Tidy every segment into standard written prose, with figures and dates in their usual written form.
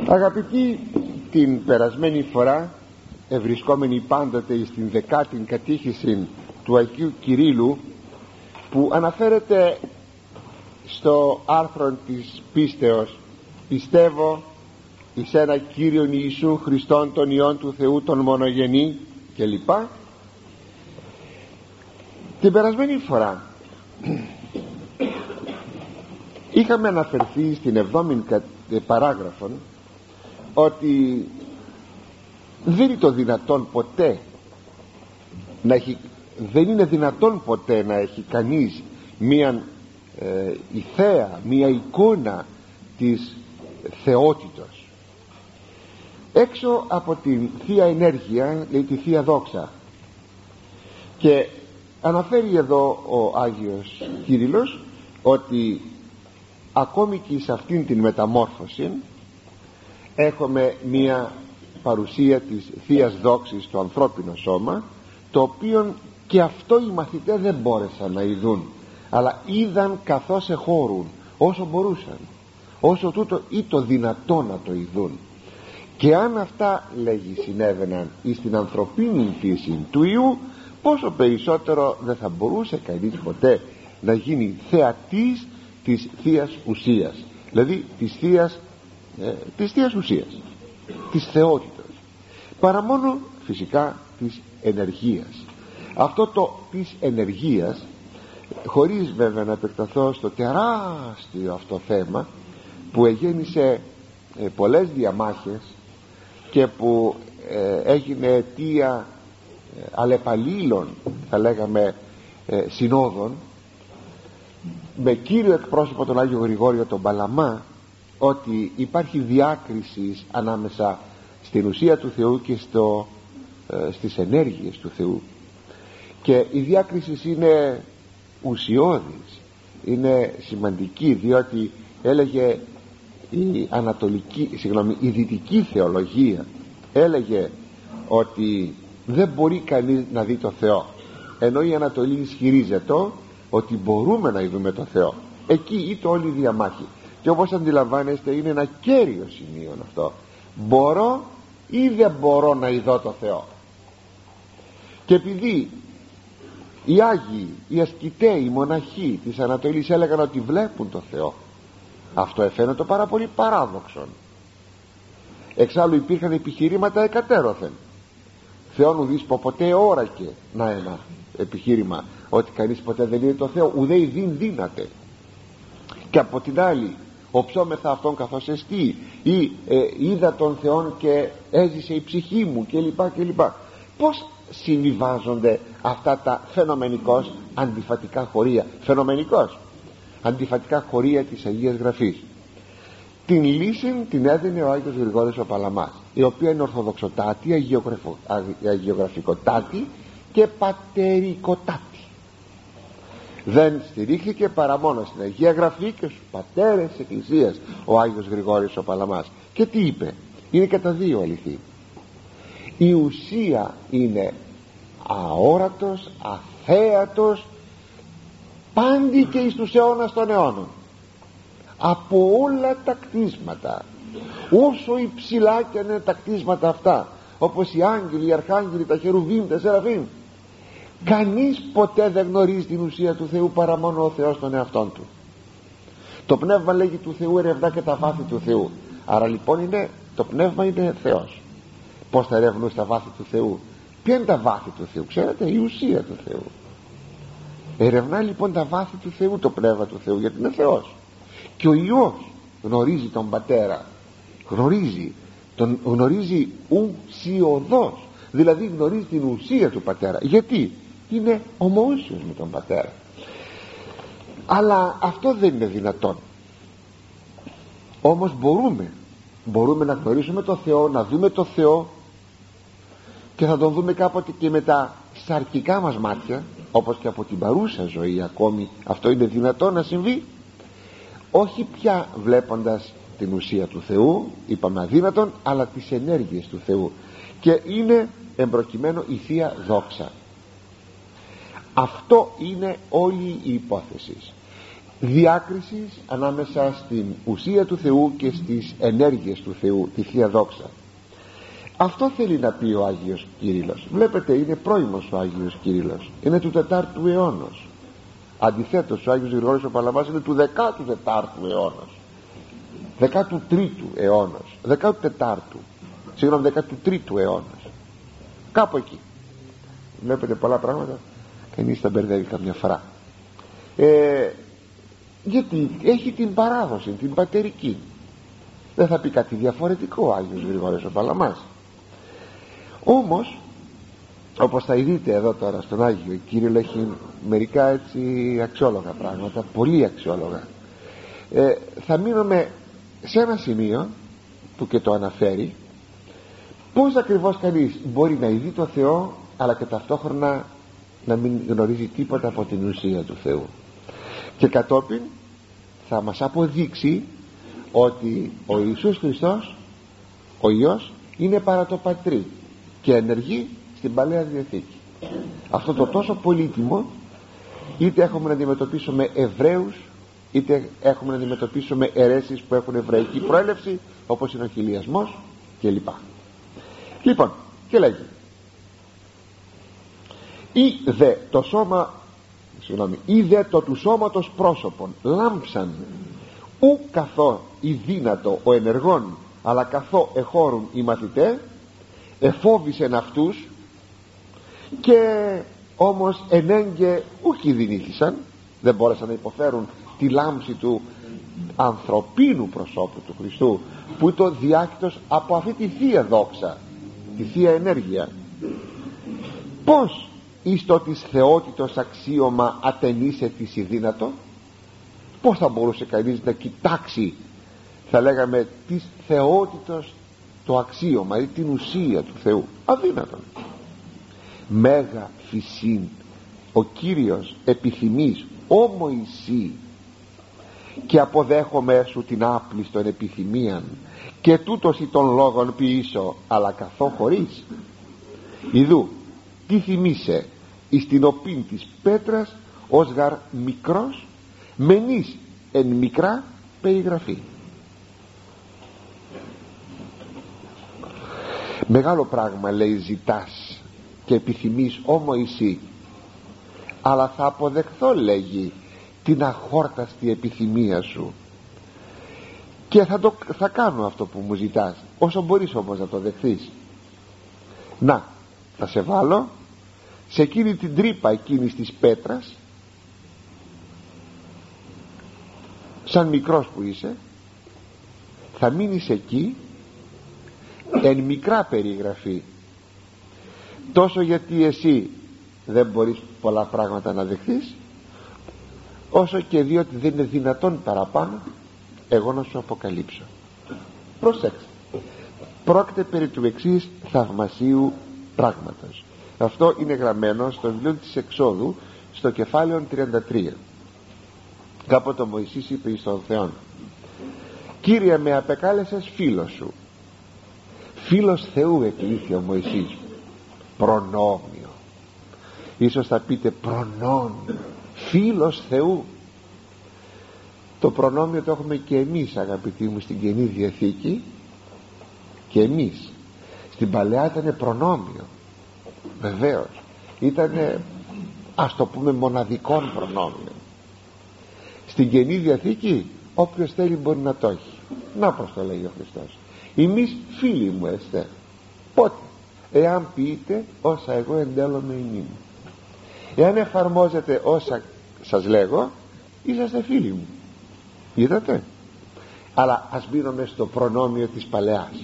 Αγαπητοί, την περασμένη φορά, ευρισκόμενοι πάντοτε στην 10η κατήχηση του Αγίου Κυρίλλου, που αναφέρεται στο άρθρο της πίστεως, πιστεύω εις ένα Κύριον Ιησού Χριστόν τον Υιόν του Θεού τον μονογενή κλπ. Την περασμένη φορά είχαμε αναφερθεί στην 7η παράγραφο ότι δεν είναι δυνατόν ποτέ να έχει κανείς μία ιδέα, μία εικόνα της θεότητος έξω από την Θεία Ενέργεια, λέει τη Θεία Δόξα. Και αναφέρει εδώ ο Άγιος Κύριλλος ότι ακόμη και σε αυτήν την μεταμόρφωση έχουμε μία παρουσία της Θείας Δόξης στο ανθρώπινο σώμα, το οποίο και αυτό οι μαθητές δεν μπόρεσαν να ειδούν, αλλά είδαν καθώς εχώρουν όσο μπορούσαν, όσο τούτο ή το δυνατό να το ειδούν. Και αν αυτά, λέγει, συνέβαιναν εις την ανθρωπίνη φύση του Υιού, πόσο περισσότερο δεν θα μπορούσε κανείς ποτέ να γίνει θεατής της Θείας Ουσίας, δηλαδή της Θείας Ουσίας, της θεότητας, παρά μόνο φυσικά της ενεργείας. Αυτό το της ενεργείας, χωρίς βέβαια να επεκταθώ στο τεράστιο αυτό θέμα που εγέννησε πολλές διαμάχες και που έγινε αιτία αλλεπαλλήλων, θα λέγαμε, συνόδων, με κύριο εκπρόσωπο τον Άγιο Γρηγόριο τον Παλαμά, ότι υπάρχει διάκριση ανάμεσα στην ουσία του Θεού και στις ενέργειες του Θεού, και η διάκριση είναι ουσιώδης, είναι σημαντική, διότι έλεγε η δυτική θεολογία, έλεγε ότι δεν μπορεί κανείς να δει το Θεό, ενώ η Ανατολή ισχυρίζεται ότι μπορούμε να ειδούμε το Θεό. Εκεί είτε όλη η διαμάχη, και όπως αντιλαμβάνεστε είναι ένα κέριο σημείο αυτό. Μπορώ ή δεν μπορώ να ειδώ το Θεό? Και επειδή οι Άγιοι, οι ασκηταίοι, οι μοναχοί της Ανατολής έλεγαν ότι βλέπουν το Θεό, αυτό εφαίνεται πάρα πολύ παράδοξον. Εξάλλου υπήρχαν επιχειρήματα εκατέρωθεν. Θεόν ουδείς ποτέ όρακε, να ένα επιχείρημα, ότι κανείς ποτέ δεν είναι το Θεό, ουδέι δίν δύναται. Και από την άλλη, οψόμεθα αυτόν καθώς εστί, ή είδα τον Θεόν και έζησε η ψυχή μου κλπ. Πώς συμβιβάζονται αυτά τα φαινομενικώς αντιφατικά χωρία, αντιφατικά χωρία της Αγίας Γραφής? Την λύση την έδινε ο Άγιος Γρηγόριος ο Παλαμάς, η οποία είναι ορθοδοξοτάτη, αγιογραφικοτάτη και πατερικοτάτη. Δεν στηρίχθηκε παρά μόνο στην Αγία Γραφή και στους πατέρες της Εκκλησίας ο Άγιος Γρηγόριος ο Παλαμάς. Και τι είπε? Είναι κατά δύο αληθή. Η ουσία είναι αόρατος, αθέατος, πάντη και εις τους αιώνας των αιώνων, από όλα τα κτίσματα, όσο υψηλά και είναι τα κτίσματα αυτά, όπως οι άγγελοι, οι αρχάγγελοι, τα χερουβίμ, τα σεραφείμ. Κανείς ποτέ δεν γνωρίζει την ουσία του Θεού παρά μόνο ο Θεός τον εαυτόν του. Το πνεύμα, λέγει, του Θεού ερευνά και τα βάθη του Θεού. Άρα λοιπόν το πνεύμα είναι Θεός. Πώς θα ερευνούσε τα βάθη του Θεού? Ποια είναι τα βάθη του Θεού? Ξέρετε, η ουσία του Θεού. Ερευνά λοιπόν τα βάθη του Θεού το πνεύμα του Θεού, γιατί είναι Θεός. Και ο Υιός γνωρίζει τον Πατέρα, γνωρίζει ουσιοδός, δηλαδή γνωρίζει την ουσία του Πατέρα, γιατί είναι ομοούσιος με τον Πατέρα. Αλλά αυτό δεν είναι δυνατόν. Όμως μπορούμε να γνωρίσουμε το Θεό, να δούμε το Θεό, και θα τον δούμε κάποτε και με τα σαρκικά μας μάτια, όπως και από την παρούσα ζωή ακόμη αυτό είναι δυνατό να συμβεί. Όχι πια βλέποντας την ουσία του Θεού, είπαμε αδύνατον, αλλά τις ενέργειες του Θεού, και είναι εμπροκειμένο η Θεία Δόξα. Αυτό είναι όλη η υπόθεση. διάκρισης ανάμεσα στην ουσία του Θεού και στις ενέργειες του Θεού, τη Θεία Δόξα. Αυτό θέλει να πει ο Άγιος Κύριλλος. Βλέπετε, είναι πρώιμος ο Άγιος Κύριλλος, είναι του 4ου αιώνος. Αντιθέτως ο Άγιος Γρηγόρης ο Παλαμάς είναι του 14ου αιώνος, 13ου αιώνος, 14ου, συγγνώμη, 13ου αιώνος, κάπου εκεί. Βλέπετε, πολλά πράγματα κανείς τα μπερδεύει καμιά φορά, γιατί έχει την παράδοση, την πατερική. Δεν θα πει κάτι διαφορετικό ο Άγιος Γρηγόρης ο Παλαμάς. Όμως, όπως θα δείτε εδώ τώρα στον Άγιο Κύριλλο, έχει μερικά έτσι αξιόλογα πράγματα, πολύ αξιόλογα. Θα μείνουμε σε ένα σημείο που και το αναφέρει, πώς ακριβώς κανείς μπορεί να ειδεί το Θεό αλλά και ταυτόχρονα να μην γνωρίζει τίποτα από την ουσία του Θεού, και κατόπιν θα μας αποδείξει ότι ο Ιησούς Χριστός, ο Υιός, είναι παρά το Πατρί και ενεργεί στην Παλαιά Διαθήκη. Αυτό το τόσο πολύτιμο, είτε έχουμε να αντιμετωπίσουμε Εβραίους, είτε έχουμε να αντιμετωπίσουμε αιρέσεις που έχουν εβραϊκή προέλευση, όπως είναι ο χιλιασμός κλπ. Λοιπόν, και λέγει: ή δε το του σώματος πρόσωπον λάμψαν, ου καθώ η δύνατο ο ενεργών, αλλά καθώ εχώρουν οι μαθητέ, εφόβησεν αυτούς, και όμως ενέγκαι ούκοι δυνήθησαν, δεν μπόρεσαν να υποφέρουν τη λάμψη του ανθρωπίνου προσώπου του Χριστού, που το διάκητος από αυτή τη Θεία Δόξα, τη Θεία Ενέργεια. Πώς εις το της θεότητος αξίωμα ατενίσε της η δύνατο? Πώς θα μπορούσε κανείς να κοιτάξει, θα λέγαμε, της θεότητος το αξίωμα ή την ουσία του Θεού? Αδύνατον. Μέγα φυσίν ο Κύριος επιθυμείς όμο εσύ, και αποδέχομαι σου την άπλιστον επιθυμίαν, και τούτος ή των λόγων ποιήσω, αλλά καθώ χωρίς. Ιδού τι θυμίσαι εις την οπήν της πέτρας, ως γαρ μικρός μενείς εν μικρά περιγραφή. Μεγάλο πράγμα, λέει, ζητάς και επιθυμείς όμο εσύ, αλλά θα αποδεχθώ, λέγει, την αχόρταστη επιθυμία σου, και θα κάνω αυτό που μου ζητάς, όσο μπορείς όμως να το δεχθείς. Να, θα σε βάλω σε εκείνη την τρύπα εκείνης της πέτρας, σαν μικρός που είσαι, θα μείνεις εκεί εν μικρά περιγραφή, τόσο γιατί εσύ δεν μπορείς πολλά πράγματα να δεχθείς, όσο και διότι δεν είναι δυνατόν παραπάνω εγώ να σου αποκαλύψω. Προσέξτε, πρόκειται περί του εξής θαυμασίου πράγματος. Αυτό είναι γραμμένο στο βιβλίο της Εξόδου, στο κεφάλαιο 33. Κάποτε ο Μωυσής είπε εις τον Θεόν: Κύριε, με απεκάλεσες φίλος σου. Φίλος Θεού εκλήθη ο Μωυσής. Προνόμιο. Ίσως θα πείτε προνόμιο, φίλος Θεού. Το προνόμιο το έχουμε και εμείς, αγαπητοί μου, στην Καινή Διαθήκη. Και εμείς στην Παλαιά ήταν προνόμιο, βεβαίως, ήταν, ας το πούμε, μοναδικών προνόμιο. Στην Καινή Διαθήκη όποιος θέλει μπορεί να το έχει. Να πως το λέει ο Χριστός: εμείς φίλοι μου εστε, πότε? Εάν πείτε όσα εγώ εντέλλομαι ημίν. Εάν εφαρμόζετε όσα σας λέγω, είσαστε φίλοι μου. Είδατε? Αλλά ας μείνουμε στο προνόμιο της Παλαιάς.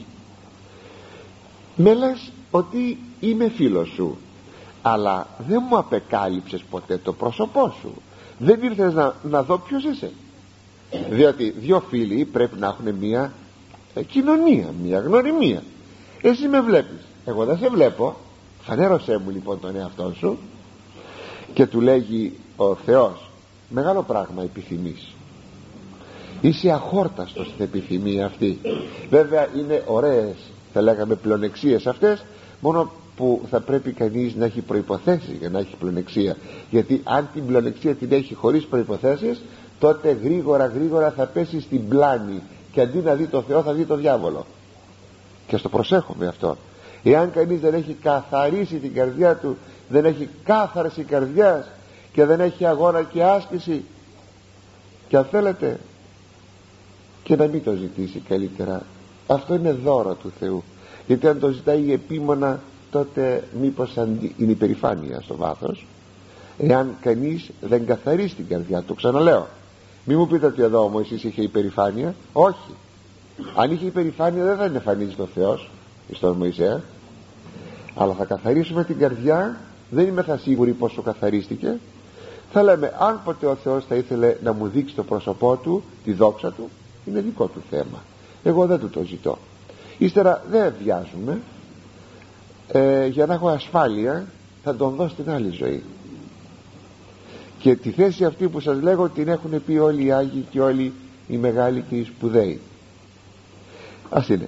Με λες ότι είμαι φίλος σου, αλλά δεν μου απεκάλυψες ποτέ το πρόσωπό σου. Δεν ήρθες να δω ποιος είσαι. Διότι δύο φίλοι πρέπει να έχουν μια κοινωνία, μια γνωριμία. Εσύ με βλέπεις, εγώ δεν σε βλέπω. Φανέρωσέ μου λοιπόν τον εαυτό σου. Και του λέγει ο Θεός: μεγάλο πράγμα επιθυμείς. Είσαι αχόρταστος στην επιθυμία αυτή. Βέβαια είναι ωραίες, θα λέγαμε, πλεονεξίες αυτές, μόνο που θα πρέπει κανείς να έχει προϋποθέσεις για να έχει πλεονεξία. Γιατί αν την πλεονεξία την έχει χωρίς προϋποθέσεις, τότε γρήγορα θα πέσει στην πλάνη και αντί να δει το Θεό θα δει το διάβολο. Και στο προσέχουμε αυτό. Εάν κανείς δεν έχει καθαρίσει την καρδιά του, δεν έχει κάθαρση καρδιάς και δεν έχει αγώνα και άσκηση, και αν θέλετε και να μην το ζητήσει καλύτερα, αυτό είναι δώρο του Θεού. Γιατί αν το ζητάει επίμονα, τότε μήπως είναι υπερηφάνεια στο βάθος, εάν κανείς δεν καθαρίσει την καρδιά του. Ξαναλέω, μη μου πείτε ότι εδώ ο Μωυσής είχε υπερηφάνεια. Όχι. Αν είχε υπερηφάνεια δεν θα εμφανίζει το Θεός στον Μωυσέα. Αλλά θα καθαρίσουμε την καρδιά. Δεν είμαι θα σίγουροι πόσο καθαρίστηκε. Θα λέμε, αν ποτέ ο Θεός θα ήθελε να μου δείξει το πρόσωπό του, τη δόξα του, είναι δικό του θέμα. Εγώ δεν του το ζητώ. Ύστερα δεν βιάζουμε. Για να έχω ασφάλεια θα τον δω στην άλλη ζωή. Και τη θέση αυτή που σας λέγω την έχουν πει όλοι οι Άγιοι και όλοι οι μεγάλοι και οι σπουδαίοι. Ας είναι.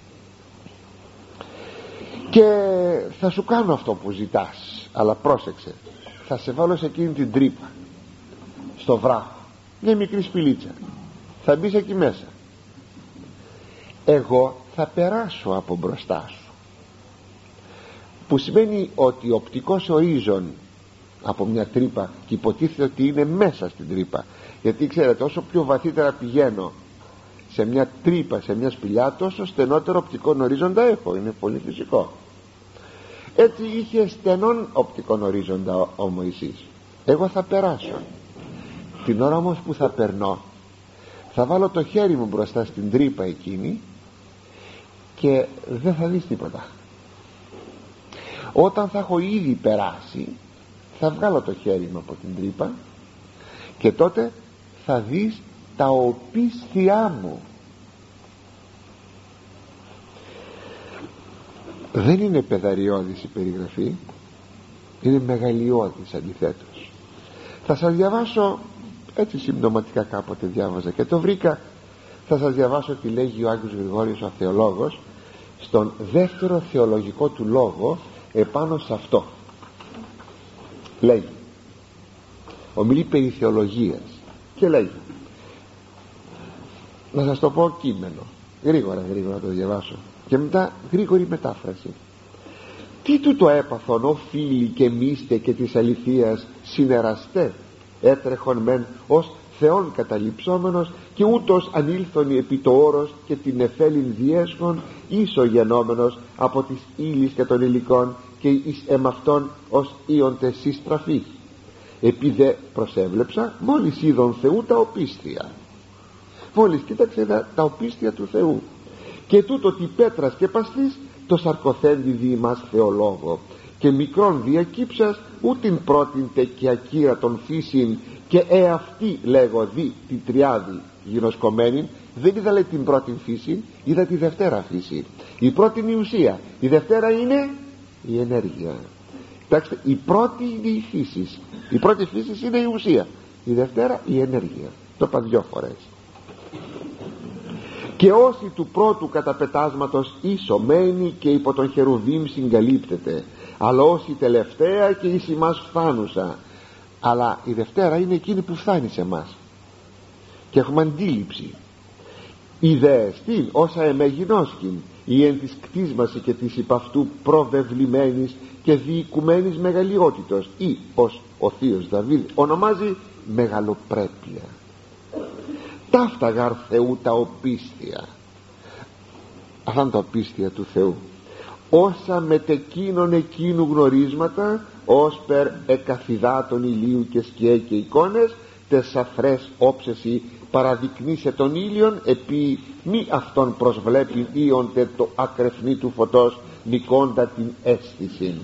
Και θα σου κάνω αυτό που ζητάς, αλλά πρόσεξε, θα σε βάλω σε εκείνη την τρύπα, στο βράχο, μια μικρή σπηλίτσα, θα μπεις εκεί μέσα. Εγώ θα περάσω από μπροστά σου, που σημαίνει ότι ο οπτικός ορίζον από μια τρύπα, και υποτίθεται ότι είναι μέσα στην τρύπα, γιατί ξέρετε, όσο πιο βαθύτερα πηγαίνω σε μια τρύπα, σε μια σπηλιά, τόσο στενότερο οπτικό ορίζοντα έχω. Είναι πολύ φυσικό. Έτσι είχε στενόν οπτικό ορίζοντα ο Μωυσής. Εγώ θα περάσω. Την ώρα όμως που θα περνώ, θα βάλω το χέρι μου μπροστά στην τρύπα εκείνη και δεν θα δεις τίποτα. Όταν θα έχω ήδη περάσει, θα βγάλω το χέρι μου από την τρύπα και τότε θα δεις τα οπίσθια μου. Δεν είναι παιδαριώδης η περιγραφή, είναι μεγαλειώδης αντιθέτως. Θα σας διαβάσω, έτσι συμπτωματικά κάποτε διάβαζα και το βρήκα, θα σας διαβάσω τι λέγει ο Άγιος Γρηγόριος ο θεολόγος στον δεύτερο θεολογικό του λόγο επάνω σε αυτό. Λέγει, ομιλεί περί θεολογίας και λέγει, να σας το πω κείμενο, γρήγορα το διαβάσω και μετά γρήγορη μετάφραση. Τι του το έπαθον ο φίλοι και μίστε και της αληθείας συνεραστέ, έτρεχον μεν ως Θεόν καταληψόμενος και ούτως ανήλθον επί το όρος και την εφέλην διέσχον ίσο γενόμενος από τις ύλης και των υλικών και εις εμαυτόν ως ίοντε συστραφή. Επί δε προσέβλεψα μόλις είδον Θεού τα οπίστια. Μόλις κοίταξε τα οπίστια του Θεού. Και τούτο τι πέτρας και παστής το σαρκοθέντη δι' μας θεολόγο και μικρόν διακύψας ούτην πρώτην τε και ακύρατον φύσιν και αυτή λέγω δι την τριάδη γινωσκομένη. Δεν είδα λέει την πρώτη φύση, είδα τη δευτέρα φύση. Η πρώτη είναι η ουσία, η δευτέρα είναι η ενέργεια. Κοιτάξτε, η πρώτη είναι η φύση, η πρώτη φύση είναι η ουσία, η δευτέρα η ενέργεια. Το είπα 2 φορές. Και όσοι του πρώτου καταπετάσματος ισομένοι και υπό τον χερουβίμ συγκαλύπτεται, αλλά όσοι τελευταία και εις ημάς φθάνουσα. Αλλά η δευτέρα είναι εκείνη που φτάνει σε μας και έχουμε αντίληψη. Ιδεεστήν όσα εμεγινώσκην η εν της κτίσμαση και της υπ' αυτού προβεβλημένης και διοικουμένης μεγαλειότητος, ή ως ο θείος Δαβίδ ονομάζει μεγαλοπρέπεια. Ταύτα γαρ Θεού τα οπίστια. Αυτά είναι τα οπίστια του Θεού. Όσα μετεκίνων εκείνου γνωρίσματα ως περ εκαθιδάτων ηλίου και σκιέ και εικόνες τεσαφρές όψεση παραδεικνύσε τον ήλιον επί μη αυτόν προσβλέπει ίοντε το ακρεφνή του φωτός νικώντα την αίσθηση.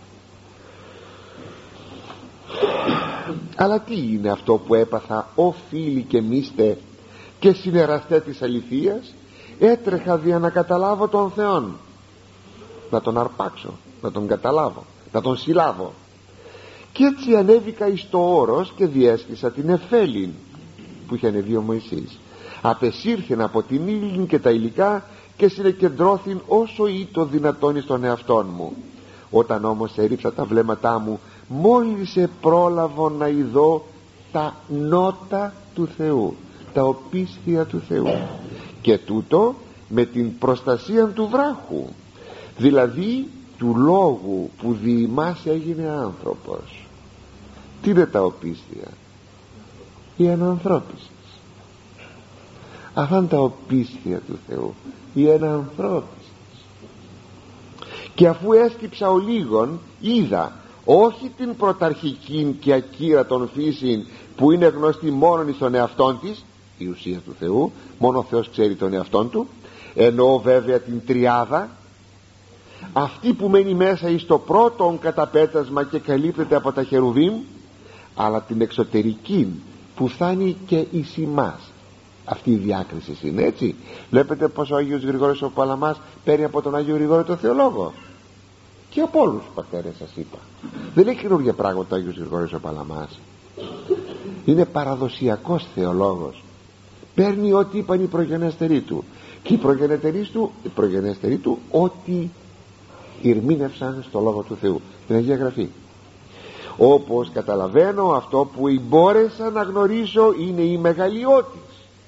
Αλλά τι είναι αυτό που έπαθα ο φίλοι και μίστε και συνεραστέ της αληθείας? Έτρεχα δια να καταλάβω τον Θεόν, να τον αρπάξω, να τον καταλάβω, να τον συλλάβω. Και έτσι ανέβηκα εις το όρος και διέστησα την εφέλην που είχε ανεβεί ο Μωυσής. Απεσύρθην από την ύλην και τα υλικά και συνεκεντρώθην όσο ή το δυνατόν εις τον εαυτόν μου. Όταν όμως έριψα τα βλέμματά μου, μόλις πρόλαβω να ειδώ τα νότα του Θεού, τα οπίσθια του Θεού, και τούτο με την προστασία του βράχου, δηλαδή του λόγου που δι' ημάς έγινε άνθρωπος. Τι είναι τα οπίσθια? Η ανανθρώπιση. Αυτά είναι τα οπίσθια του Θεού, η ανανθρώπιση. Και αφού έσκυψα ολίγων, είδα όχι την πρωταρχική και ακύρατον φύση που είναι γνωστή μόνον εις τον εαυτόν της, η ουσία του Θεού, μόνο ο Θεός ξέρει τον εαυτόν του, εννοώ βέβαια την τριάδα, αυτή που μένει μέσα εις το πρώτον καταπέτασμα και καλύπτεται από τα χερουβίμ, αλλά την εξωτερική που φτάνει και εις ημάς. Αυτή η διάκριση είναι, έτσι. Βλέπετε πως ο Άγιος Γρηγόρης ο Παλαμάς παίρνει από τον Άγιο Γρηγόρη τον Θεολόγο, και από όλους τους πατέρες σας είπα. Δεν είναι καινούργια πράγματα ο Άγιος Γρηγόρης ο Παλαμάς, είναι παραδοσιακός θεολόγος. Παίρνει ό,τι είπαν οι προγενέστεροι του, και οι προγενέστεροι του ό,τι ηρμήνευσαν στο Λόγο του Θεού, την Αγία Γραφή. Όπως καταλαβαίνω, αυτό που μπόρεσα να γνωρίσω είναι η μεγαλειώτης.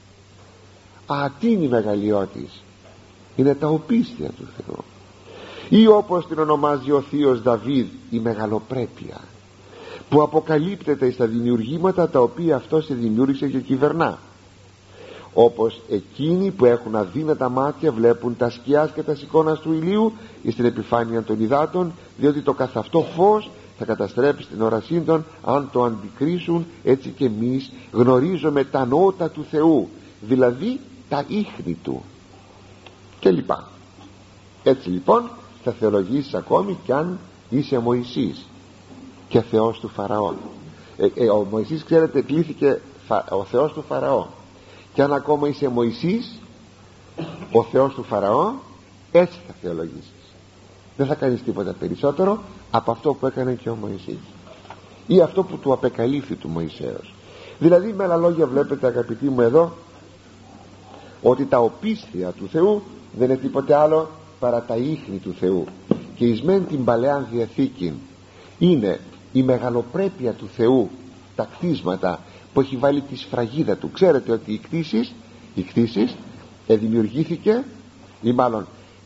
Τι είναι η μεγαλειώτης? Είναι τα οπίσθια του Θεού, ή όπως την ονομάζει ο θείος Δαβίδ, η μεγαλοπρέπεια που αποκαλύπτεται στα δημιουργήματα τα οποία αυτός δημιούργησε και κυβερνά. Όπως εκείνοι που έχουν αδύνατα μάτια βλέπουν τα σκιάς και τα εικόνας του ηλίου εις την επιφάνεια των υδάτων, διότι το καθ' αυτό φως θα καταστρέψει την όρασή των αν το αντικρίσουν. Έτσι και εμείς γνωρίζουμε τα νότα του Θεού, δηλαδή τα ίχνη του και λοιπά. Έτσι λοιπόν θα θεολογήσεις ακόμη κι αν είσαι Μωυσής και Θεός του Φαραώ. Ο Μωυσής, ξέρετε, κλήθηκε ο Θεός του Φαραώ, και αν ακόμα είσαι Μωυσής ο Θεός του Φαραώ, έτσι θα θεολογήσεις. Δεν θα κάνεις τίποτα περισσότερο από αυτό που έκανε και ο Μωυσής, ή αυτό που του απεκαλύφθη του Μωυσέως. Δηλαδή, με άλλα λόγια, βλέπετε αγαπητοί μου εδώ ότι τα οπίσθια του Θεού δεν είναι τίποτε άλλο παρά τα ίχνη του Θεού. Και εις μεν την Παλαιά Διαθήκη είναι η μεγαλοπρέπεια του Θεού, τα κτίσματα που έχει βάλει τη σφραγίδα του. Ξέρετε ότι οι κτίσεις δημιουργήθηκε, ή μάλλον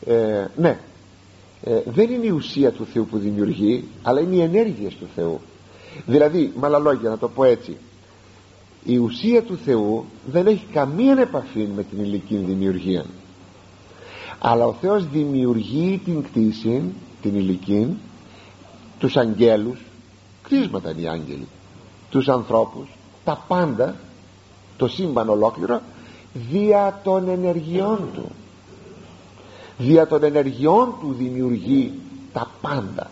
δεν είναι η ουσία του Θεού που δημιουργεί, αλλά είναι οι ενέργειες του Θεού. Δηλαδή, με άλλα λόγια να το πω έτσι, η ουσία του Θεού δεν έχει καμία επαφή με την υλική δημιουργία, αλλά ο Θεός δημιουργεί την κτήση, την υλική, τους αγγέλους, κτίσματα είναι οι άγγελοι, τους ανθρώπους, τα πάντα, το σύμπαν ολόκληρο, δια των ενεργειών του. Δια των ενεργειών του δημιουργεί τα πάντα.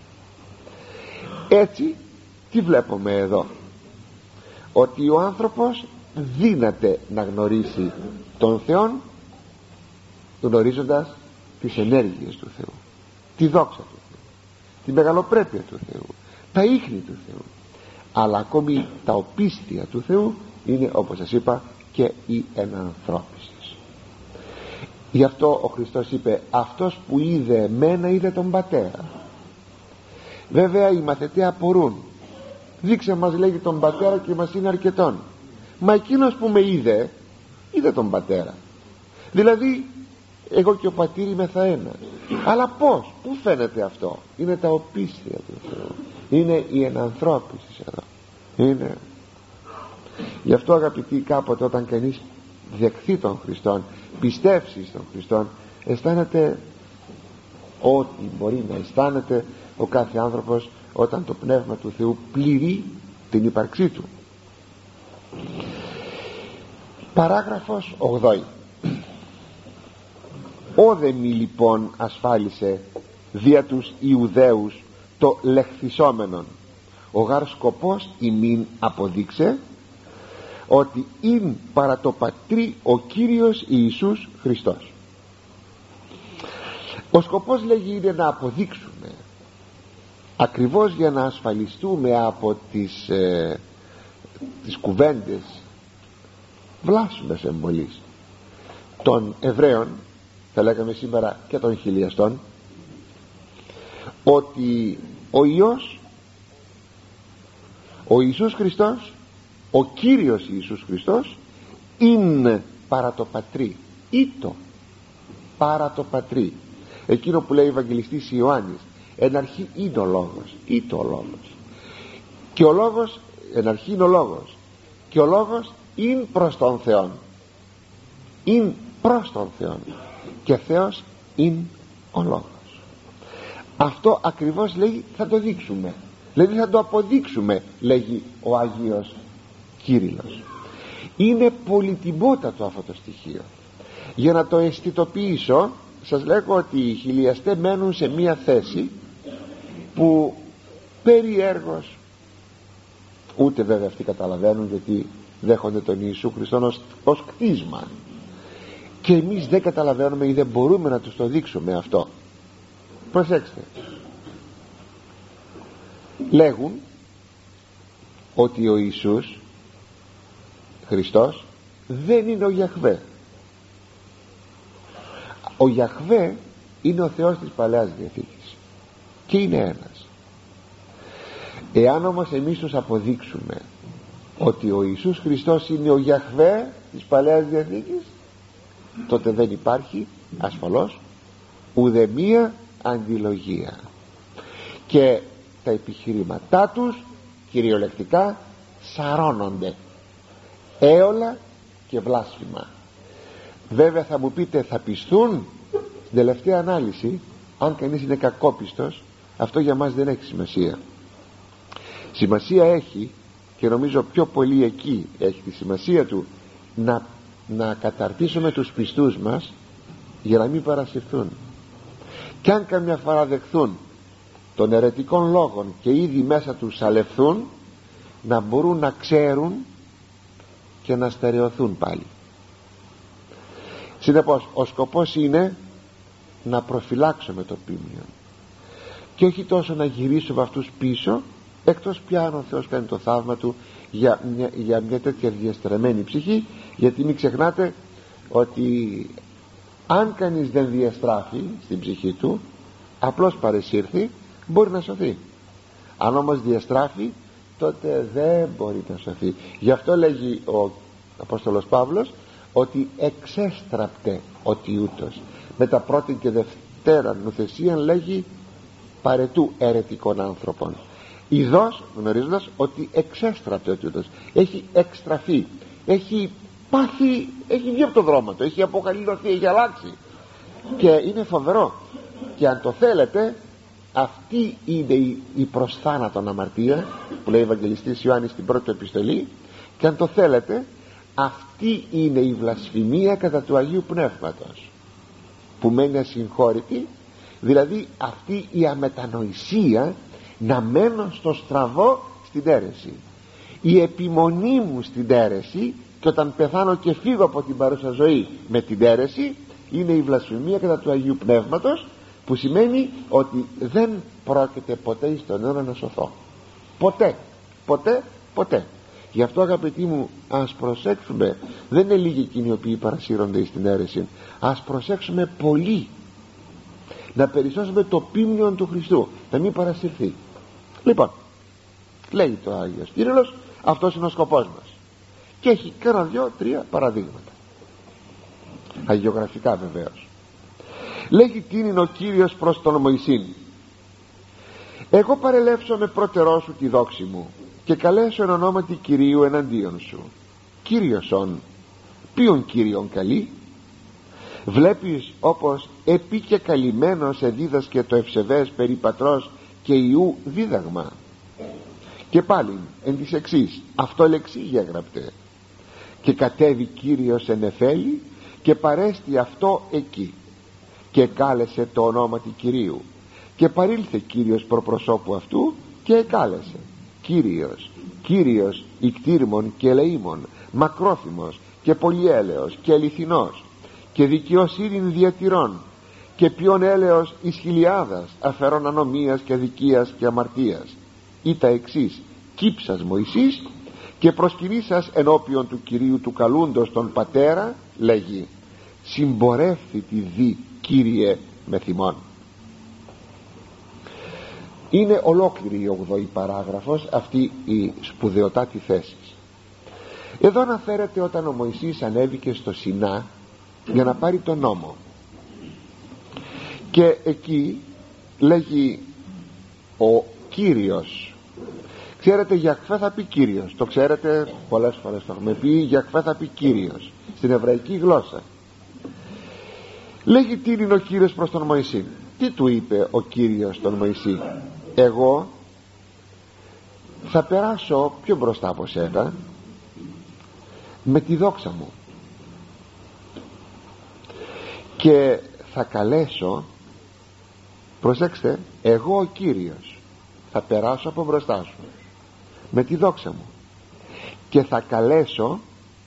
Έτσι, τι βλέπουμε εδώ? Ότι ο άνθρωπος δύναται να γνωρίσει τον Θεό γνωρίζοντας τις ενέργειες του Θεού, τη δόξα του Θεού, τη μεγαλοπρέπεια του Θεού, τα ίχνη του Θεού. Αλλά ακόμη τα οπίσθια του Θεού είναι, όπως σας είπα, και η ενανθρώπιση. Γι' αυτό ο Χριστός είπε, αυτός που είδε εμένα είδε τον Πατέρα. Βέβαια οι μαθητές απορούν, δείξε μας, λέγει, τον Πατέρα και μας είναι αρκετόν. Μα εκείνος που με είδε τον Πατέρα. Δηλαδή εγώ και ο Πατήρ είμεθα ένα. Αλλά πως, πού φαίνεται αυτό? Είναι τα οπίσθια του Θεού, είναι η ενανθρώπιση εδώ, είναι. Γι' αυτό αγαπητοί, κάποτε όταν κανείς δεχθεί τον Χριστόν, πιστεύσει στον Χριστόν, αισθάνεται ό,τι μπορεί να αισθάνεται ο κάθε άνθρωπος όταν το Πνεύμα του Θεού πληρεί την ύπαρξή του. Παράγραφος 8. Όδε μη λοιπόν ασφάλισε δια τους Ιουδαίους το λεχθισόμενον, ο γάρ σκοπός ημίν αποδείξε ότι ειν παρά το Πατρί ο Κύριος Ιησούς Χριστός. Ο σκοπός, λέγει, είναι να αποδείξουμε, ακριβώς για να ασφαλιστούμε από τις κουβέντες βλάσφημες εμπολής των Εβραίων, θα λέγαμε σήμερα και των χιλιαστών, ότι ο Υιός, ο Ιησούς Χριστός, Ο Κύριος Ιησούς Χριστός είναι παρά το Πατρί, ήτο παρά το Πατρί. Εκείνο που λέει ο Ευαγγελιστής Ιωάννης, εν αρχή είναι ο Λόγος, ήτο ο Λόγος, και ο Λόγος, εν αρχή είναι ο Λόγος, και ο Λόγος είναι προς τον Θεόν, είναι προς τον Θεόν, και Θεός είναι ο Λόγος. Αυτό ακριβώς λέει θα το δείξουμε, δηλαδή θα το αποδείξουμε, λέγει ο Άγιος Κύριλλος. Είναι πολυτιμότατο αυτό το στοιχείο. Για να το αισθητοποιήσω, σας λέγω ότι οι χιλιαστές μένουν σε μία θέση που περιέργως, ούτε βέβαια αυτοί καταλαβαίνουν, γιατί δέχονται τον Ιησού Χριστό ως κτίσμα, και εμείς δεν καταλαβαίνουμε ή δεν μπορούμε να τους το δείξουμε αυτό. Προσέξτε, λέγουν ότι ο Ιησούς Χριστός δεν είναι ο Γιαχβέ. Ο Γιαχβέ είναι ο Θεός της Παλαιάς Διαθήκης και είναι ένας. Εάν όμως εμείς τους αποδείξουμε ότι ο Ιησούς Χριστός είναι ο Γιαχβέ της Παλαιάς Διαθήκης, τότε δεν υπάρχει ασφαλώς ουδεμία αντιλογία, και τα επιχειρήματά τους κυριολεκτικά σαρώνονται έολα και βλάσφημα. Βέβαια θα μου πείτε, θα πιστούν? Στην τελευταία ανάλυση, αν κανείς είναι κακόπιστος, αυτό για μας δεν έχει σημασία. Σημασία έχει, και νομίζω πιο πολύ εκεί έχει τη σημασία του, να καταρτήσουμε τους πιστούς μας για να μην παρασυρθούν. Κι αν καμιά φορά δεχθούν των αιρετικών λόγων και ήδη μέσα τους σαλευθούν, να μπορούν να ξέρουν και να στερεωθούν πάλι. Συνεπώς ο σκοπός είναι να προφυλάξουμε το πίμνιο και όχι τόσο να γυρίσουμε αυτούς πίσω, εκτός πια αν ο Θεός κάνει το θαύμα του για μια τέτοια διαστραμμένη ψυχή. Γιατί μην ξεχνάτε ότι αν κανείς δεν διαστράφει στην ψυχή του, απλώς παρεσύρθει, μπορεί να σωθεί. Αν όμως διαστράφει, τότε δεν μπορεί να σωθεί. Γι' αυτό λέγει ο Απόστολος Παύλος ότι εξέστραπτε ότι ούτως. Με τα πρώτη και δευτέρα νουθεσίαν λέγει παρετού αιρετικών άνθρωπων, ειδώς γνωρίζοντας ότι εξέστραπτε ότι ούτως. Έχει εξτραφεί, έχει πάθει, έχει βγει από το δρόμο του, έχει αποκαλυφθεί, έχει αλλάξει, και είναι φοβερό. Και αν το θέλετε, αυτή είναι η προς θάνατον αμαρτία που λέει ο Ευαγγελιστής Ιωάννης στην πρώτη επιστολή, και αν το θέλετε, αυτή είναι η βλασφημία κατά του Αγίου Πνεύματος που μένει ασυγχώρητη, δηλαδή αυτή η αμετανοησία να μένω στο στραβό στην αίρεση, η επιμονή μου στην αίρεση, και όταν πεθάνω και φύγω από την παρούσα ζωή με την αίρεση, είναι η βλασφημία κατά του Αγίου Πνεύματος, που σημαίνει ότι δεν πρόκειται ποτέ στον αιώνα να σωθώ. Ποτέ. Γι' αυτό, αγαπητοί μου, ας προσέξουμε. Δεν είναι λίγοι εκείνοι οι οποίοι παρασύρονται στην αίρεση. Ας προσέξουμε πολύ να περισσώσουμε το πίμνιον του Χριστού, να μην παρασυρθεί. Λοιπόν, λέει το Άγιος Κύριλλος, αυτός είναι ο σκοπός μας, και έχει κάνα 2-3 παραδείγματα αγιογραφικά βεβαίως. Λέγει τι είναι ο Κύριος προς τον Μωυσήν: εγώ παρελεύσω με πρώτερό σου τη δόξη μου και καλέσω εν ονόματι Κυρίου εναντίον σου. Κύριοσον, ποιον Κύριον καλεί? Βλέπεις όπως επί και καλυμμένος εδίδασκε το ευσεβές περί πατρός και Ιού δίδαγμα. Και πάλι εν της εξής, αυτό λεξίγια γραπτέ. Και κατέβη Κύριος εν Εφέλη και παρέστη αυτό εκεί, και κάλεσε το ονόματι Κυρίου, και παρήλθε Κύριος προπροσώπου αυτού και εκάλεσε: Κύριος ικτήρμων και ελεήμων, μακρόθυμος και πολυέλεος και αληθινός και δικαιοσύνην διατηρών, και ποιον έλεος εις χιλιάδας αφαιρών ανομίας και αδικίας και αμαρτίας. Ή τα εξής κύψας Μωυσής και προσκυνήσας ενώπιον του Κυρίου του καλούντος τον πατέρα, λέγει: συμπορεύθητη δι Κύριε με θυμών. Είναι ολόκληρη η 8η παράγραφος αυτή η σπουδαιοτάτη θέση. Εδώ αναφέρεται όταν ο Μωυσής ανέβηκε στο Σινά για να πάρει τον νόμο, και εκεί λέγει ο Κύριος. Ξέρετε, Γιαχβέ θα πει Κύριος, το ξέρετε, πολλές φορές το έχουμε πει. Γιαχβέ θα πει Κύριος στην εβραϊκή γλώσσα. Λέγει τι είναι ο Κύριος προς τον Μωυσή. Τι του είπε ο Κύριος τον Μωυσή? Εγώ θα περάσω πιο μπροστά από σένα με τη δόξα μου και θα καλέσω, προσέξτε, εγώ ο Κύριος θα περάσω από μπροστά σου με τη δόξα μου και θα καλέσω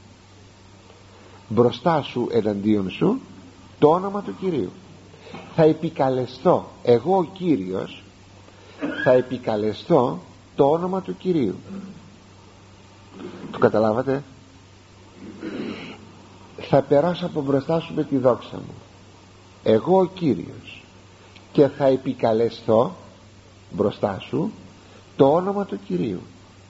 μπροστά σου, εναντίον σου, το όνομα του Κυρίου. Θα επικαλεστώ, εγώ ο Κύριος θα επικαλεστώ το όνομα του Κυρίου. Το καταλάβατε? Θα περάσω από μπροστά σου με τη δόξα μου, εγώ ο Κύριος, και θα επικαλεστώ μπροστά σου το όνομα του Κυρίου.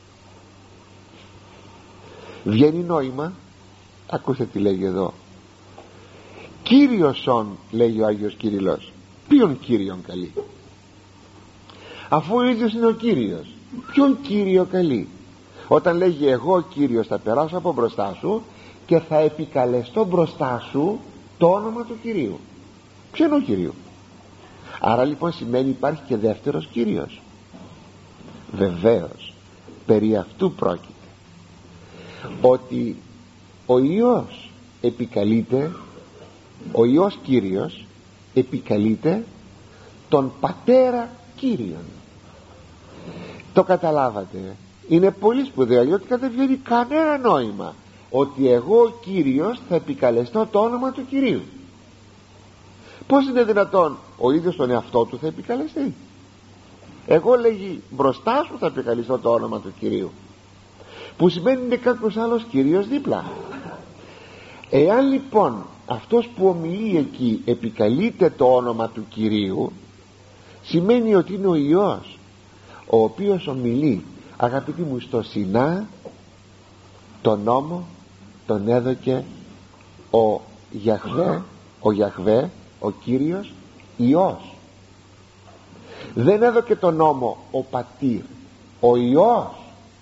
Βγαίνει νόημα. Ακούστε τι λέγει εδώ. Κύριοσον, λέγει ο Άγιος Κυριλός. Ποιον Κύριον καλεί? Αφού ο ίδιος είναι ο Κύριος, ποιον Κύριο καλεί? Όταν λέγει εγώ ο Κύριος θα περάσω από μπροστά σου και θα επικαλεστώ μπροστά σου το όνομα του Κυρίου. Ποιο είναι ο Κυρίου? Άρα λοιπόν σημαίνει υπάρχει και δεύτερος Κύριος. Βεβαίως, περί αυτού πρόκειται, ότι ο Υιός επικαλείται, ο Υιός Κύριος επικαλείται τον Πατέρα Κύριον. Το καταλάβατε? Είναι πολύ σπουδαίο, γιατί δεν βγαίνει κανένα νόημα ότι εγώ ο Κύριος θα επικαλεστώ το όνομα του Κυρίου. Πώς είναι δυνατόν? Ο ίδιος τον εαυτό του θα επικαλεστεί. Εγώ, λέγει, μπροστά σου θα επικαλεστώ το όνομα του Κυρίου, που σημαίνει είναι κάποιος άλλος Κύριος δίπλα. Εάν λοιπόν αυτός που ομιλεί εκεί επικαλείται το όνομα του Κυρίου, σημαίνει ότι είναι ο Υιός ο οποίος ομιλεί. Αγαπητοί μου, στο Σινά τον νόμο τον έδωκε ο Γιαχβέ, ο Κύριος Υιός. Δεν έδωκε τον νόμο ο Πατήρ, ο Υιός.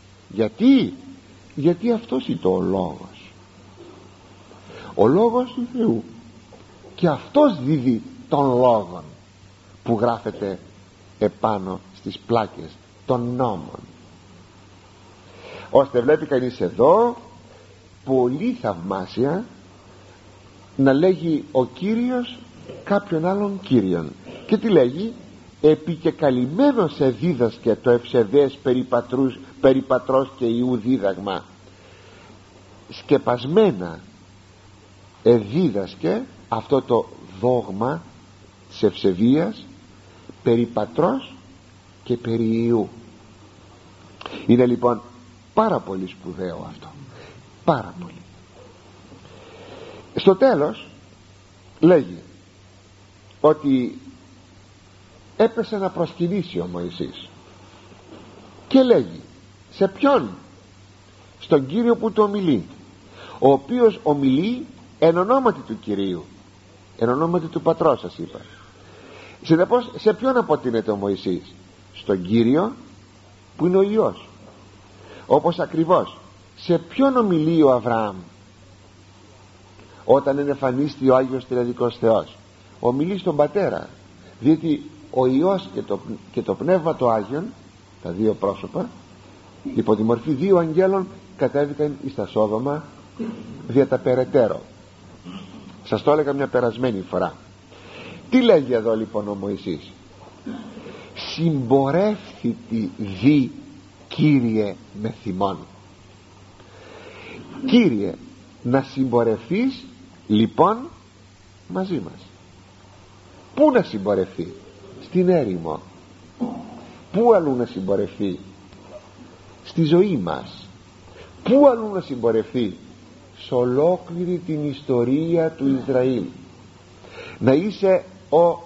Γιατί αυτός είναι ο Λόγος, ο Λόγος του Θεού, και αυτός δίδει τον Λόγον που γράφεται επάνω στις πλάκες των νόμων. Ώστε βλέπει κανείς εδώ πολύ θαυμάσια να λέγει ο Κύριος κάποιον άλλον Κύριον. Και τι λέγει? Επικεκαλυμμένος εδίδασκε το ευσεβές περί πατρός και Υιού δίδαγμα. Σκεπασμένα εδίδασκε αυτό το δόγμα της ευσεβίας περί πατρός και περί Υιού. Είναι λοιπόν πάρα πολύ σπουδαίο αυτό, πάρα πολύ. Στο τέλος λέγει ότι έπεσε να προσκυνήσει ο Μωυσής και λέγει σε ποιον? Στον Κύριο που του ομιλεί, ο οποίος ομιλεί εν ονόματι του Κυρίου, εν ονόματι του Πατρός, σας είπα. Συνεπώς σε ποιον αποτείνεται ο Μωυσής? Στον Κύριο που είναι ο Υιός. Όπως ακριβώς σε ποιον ομιλεί ο Αβραάμ όταν εμφανίστη ο Άγιος Τριαδικός Θεός? Ομιλεί στον Πατέρα, διότι ο Υιός και το Πνεύμα το Άγιον, τα δύο πρόσωπα, υπό τη μορφή δύο αγγέλων, κατέβηκαν εις τα Σόδομα δια τα περαιτέρω. Σας το έλεγα μια περασμένη φορά. Τι λέγει εδώ λοιπόν ο Μωυσής? Συμπορεύθητη δι Κύριε με θυμών. Κύριε, να συμπορευθείς λοιπόν μαζί μας. Πού να συμπορευθεί? Στην έρημο. Πού αλλού να συμπορευθεί? Στη ζωή μας. Πού αλλού να συμπορευθεί? Σε ολόκληρη την ιστορία του Ισραήλ. Να είσαι ο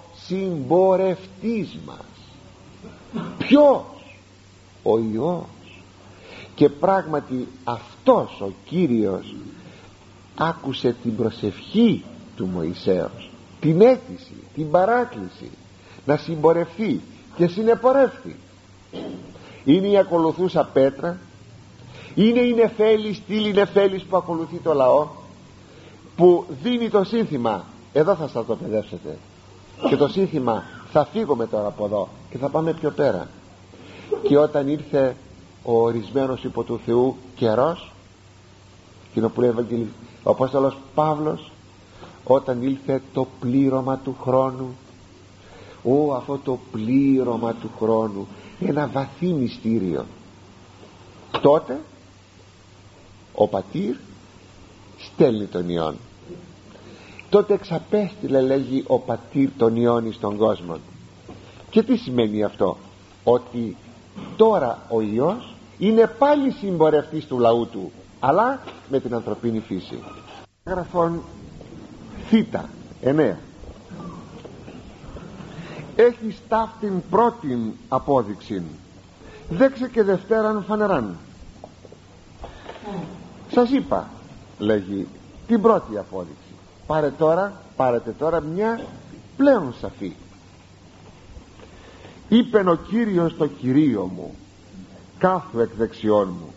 συμπορευτής μας. Ποιος? Ο Υιός. Και πράγματι αυτός ο Κύριος άκουσε την προσευχή του Μωυσέως, την αίτηση, την παράκληση να συμπορευθεί, και συνεπορεύθη. Είναι η ακολουθούσα Πέτρα, είναι η Νεφέλη, στήλη Νεφέλης που ακολουθεί το λαό, που δίνει το σύνθημα. Εδώ θα σας το παιδεύσετε, και το σύνθημα θα φύγουμε τώρα από εδώ και θα πάμε πιο πέρα. Και όταν ήρθε ο ορισμένος υπό του Θεού καιρός, εκείνο που λέει ο Απόστολος Παύλος, όταν ήλθε το πλήρωμα του χρόνου, αυτό το πλήρωμα του χρόνου, ένα βαθύ μυστήριο, τότε ο Πατήρ στέλνει τον Υιόν. Τότε εξαπέστειλε, λέγει, ο Πατήρ τον Υιόν στον κόσμο. Και τι σημαίνει αυτό? Ότι τώρα ο Υιός είναι πάλι συμπορευτής του λαού του, αλλά με την ανθρωπίνη φύση. Γραφών Θήτα 9 έχει ταύτην πρώτην απόδειξην, δέξε και δευτέραν φανεράν. Σας είπα, λέγει, την πρώτη απόδειξη. Πάρετε τώρα μια πλέον σαφή. Είπεν ο Κύριος το Κυρίο μου, κάθου εκ δεξιών μου.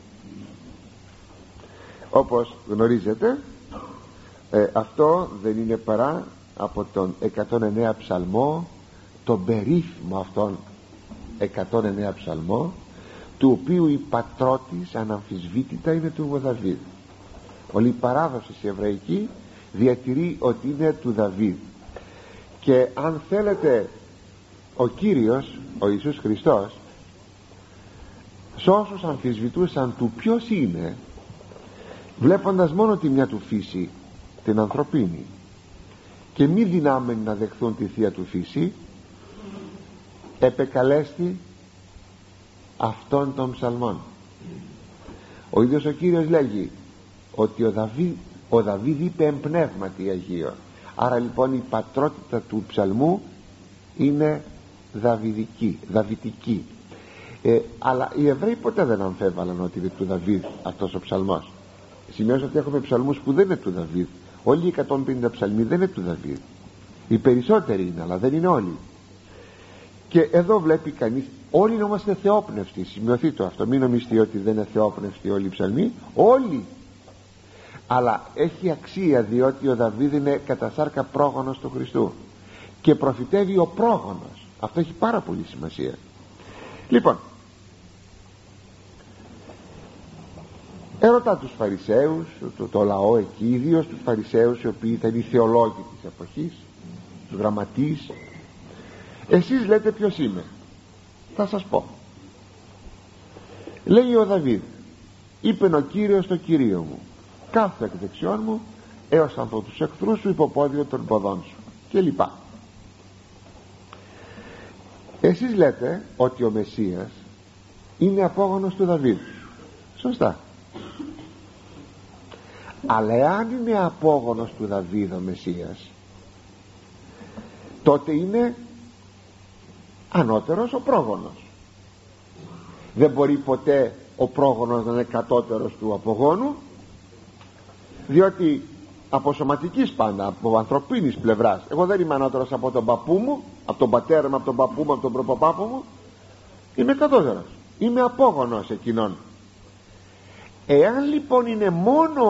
Όπως γνωρίζετε, αυτό δεν είναι παρά από τον 109 ψαλμό, τον περίφημο αυτόν 109 ψαλμό, του οποίου η πατρότης αναμφισβήτητα είναι του Δαβίδ. Όλη η παράδοση η εβραϊκή διατηρεί ότι είναι του Δαβίδ. Και αν θέλετε, ο Κύριος, ο Ιησούς Χριστός, σ' όσους αμφισβητούσαν του ποιος είναι, βλέποντας μόνο τη μια του φύση, την ανθρωπίνη, και μη δυνάμενοι να δεχθούν τη θεία του φύση, επεκαλέστη αυτών των ψαλμών. Ο ίδιος ο Κύριος λέγει ότι ο Δαβίδ είπε εμπνεύματι Αγίο. Άρα λοιπόν η πατρότητα του ψαλμού είναι δαβητική. Αλλά οι Εβραίοι ποτέ δεν αμφέβαλαν ότι είναι του Δαβίδ αυτός ο ψαλμός. Σημειώστε ότι έχουμε ψαλμούς που δεν είναι του Δαβίδ. Όλοι οι 150 ψαλμοί δεν είναι του Δαβίδ. Οι περισσότεροι είναι, αλλά δεν είναι όλοι. Και εδώ βλέπει κανείς, όλοι είμαστε θεόπνευστοι. Σημειωθεί το αυτό, μην νομίζετε ότι δεν είναι θεόπνευστοι όλοι οι ψαλμοί. Όλοι. Αλλά έχει αξία, διότι ο Δαβίδ είναι κατά σάρκα πρόγονος του Χριστού και προφητεύει ο πρόγονος. Αυτό έχει πάρα πολύ σημασία. Λοιπόν, ερωτά τους Φαρισαίους, το λαό εκεί, ιδίως τους Φαρισαίους, οι οποίοι ήταν οι θεολόγοι της εποχής, τους γραμματείς, εσείς λέτε ποιος είμαι? Θα σας πω. Λέει ο Δαβίδ, είπεν ο Κύριος το Κυρίο μου, κάθου εκ δεξιών μου, έως από τους εχθρούς σου υποπόδιο των ποδών σου, και λοιπά. Εσείς λέτε ότι ο Μεσσίας είναι απόγονος του Δαβίδ. Σωστά. Αλλά εάν είναι απόγονος του Δαβίδ ο Μεσσίας, τότε είναι ανώτερος ο πρόγονος. Δεν μπορεί ποτέ ο πρόγονος να είναι κατώτερος του απογόνου, διότι από σωματικής πάντα, από ανθρωπίνης πλευράς, εγώ δεν είμαι ανώτερος από τον παππού μου, από τον πατέρα μου, από τον παππού μου, από τον προπαπάπου μου. Είμαι κατώτερος, είμαι απόγονος εκείνον. Εάν λοιπόν είναι μόνο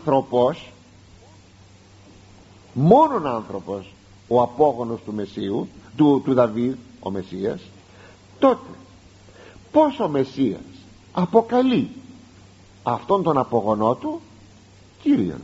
άνθρωπος ο απόγονος του Μεσσίου, του Δαβίδ, ο Μεσσίας, τότε πως ο Μεσσίας αποκαλεί αυτόν τον απογονό του Κύριον?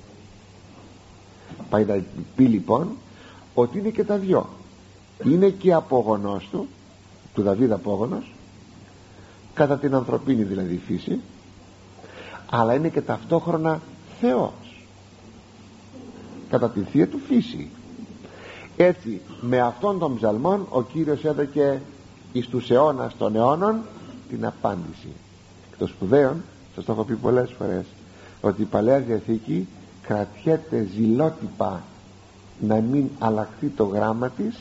Πάει να πει λοιπόν ότι είναι και τα δυο. Είναι και απόγονός του Δαβίδ απόγονος, κατά την ανθρωπίνη δηλαδή φύση, αλλά είναι και ταυτόχρονα Θεός κατά τη θεία του φύση. Έτσι με αυτόν τον ψαλμόν ο Κύριος έδωκε εις τους αιώνας των αιώνων την απάντηση. Και το σπουδαίον, σας το έχω πει πολλές φορές, ότι η Παλαιά Διαθήκη κρατιέται ζηλότυπα να μην αλλάχθει το γράμμα της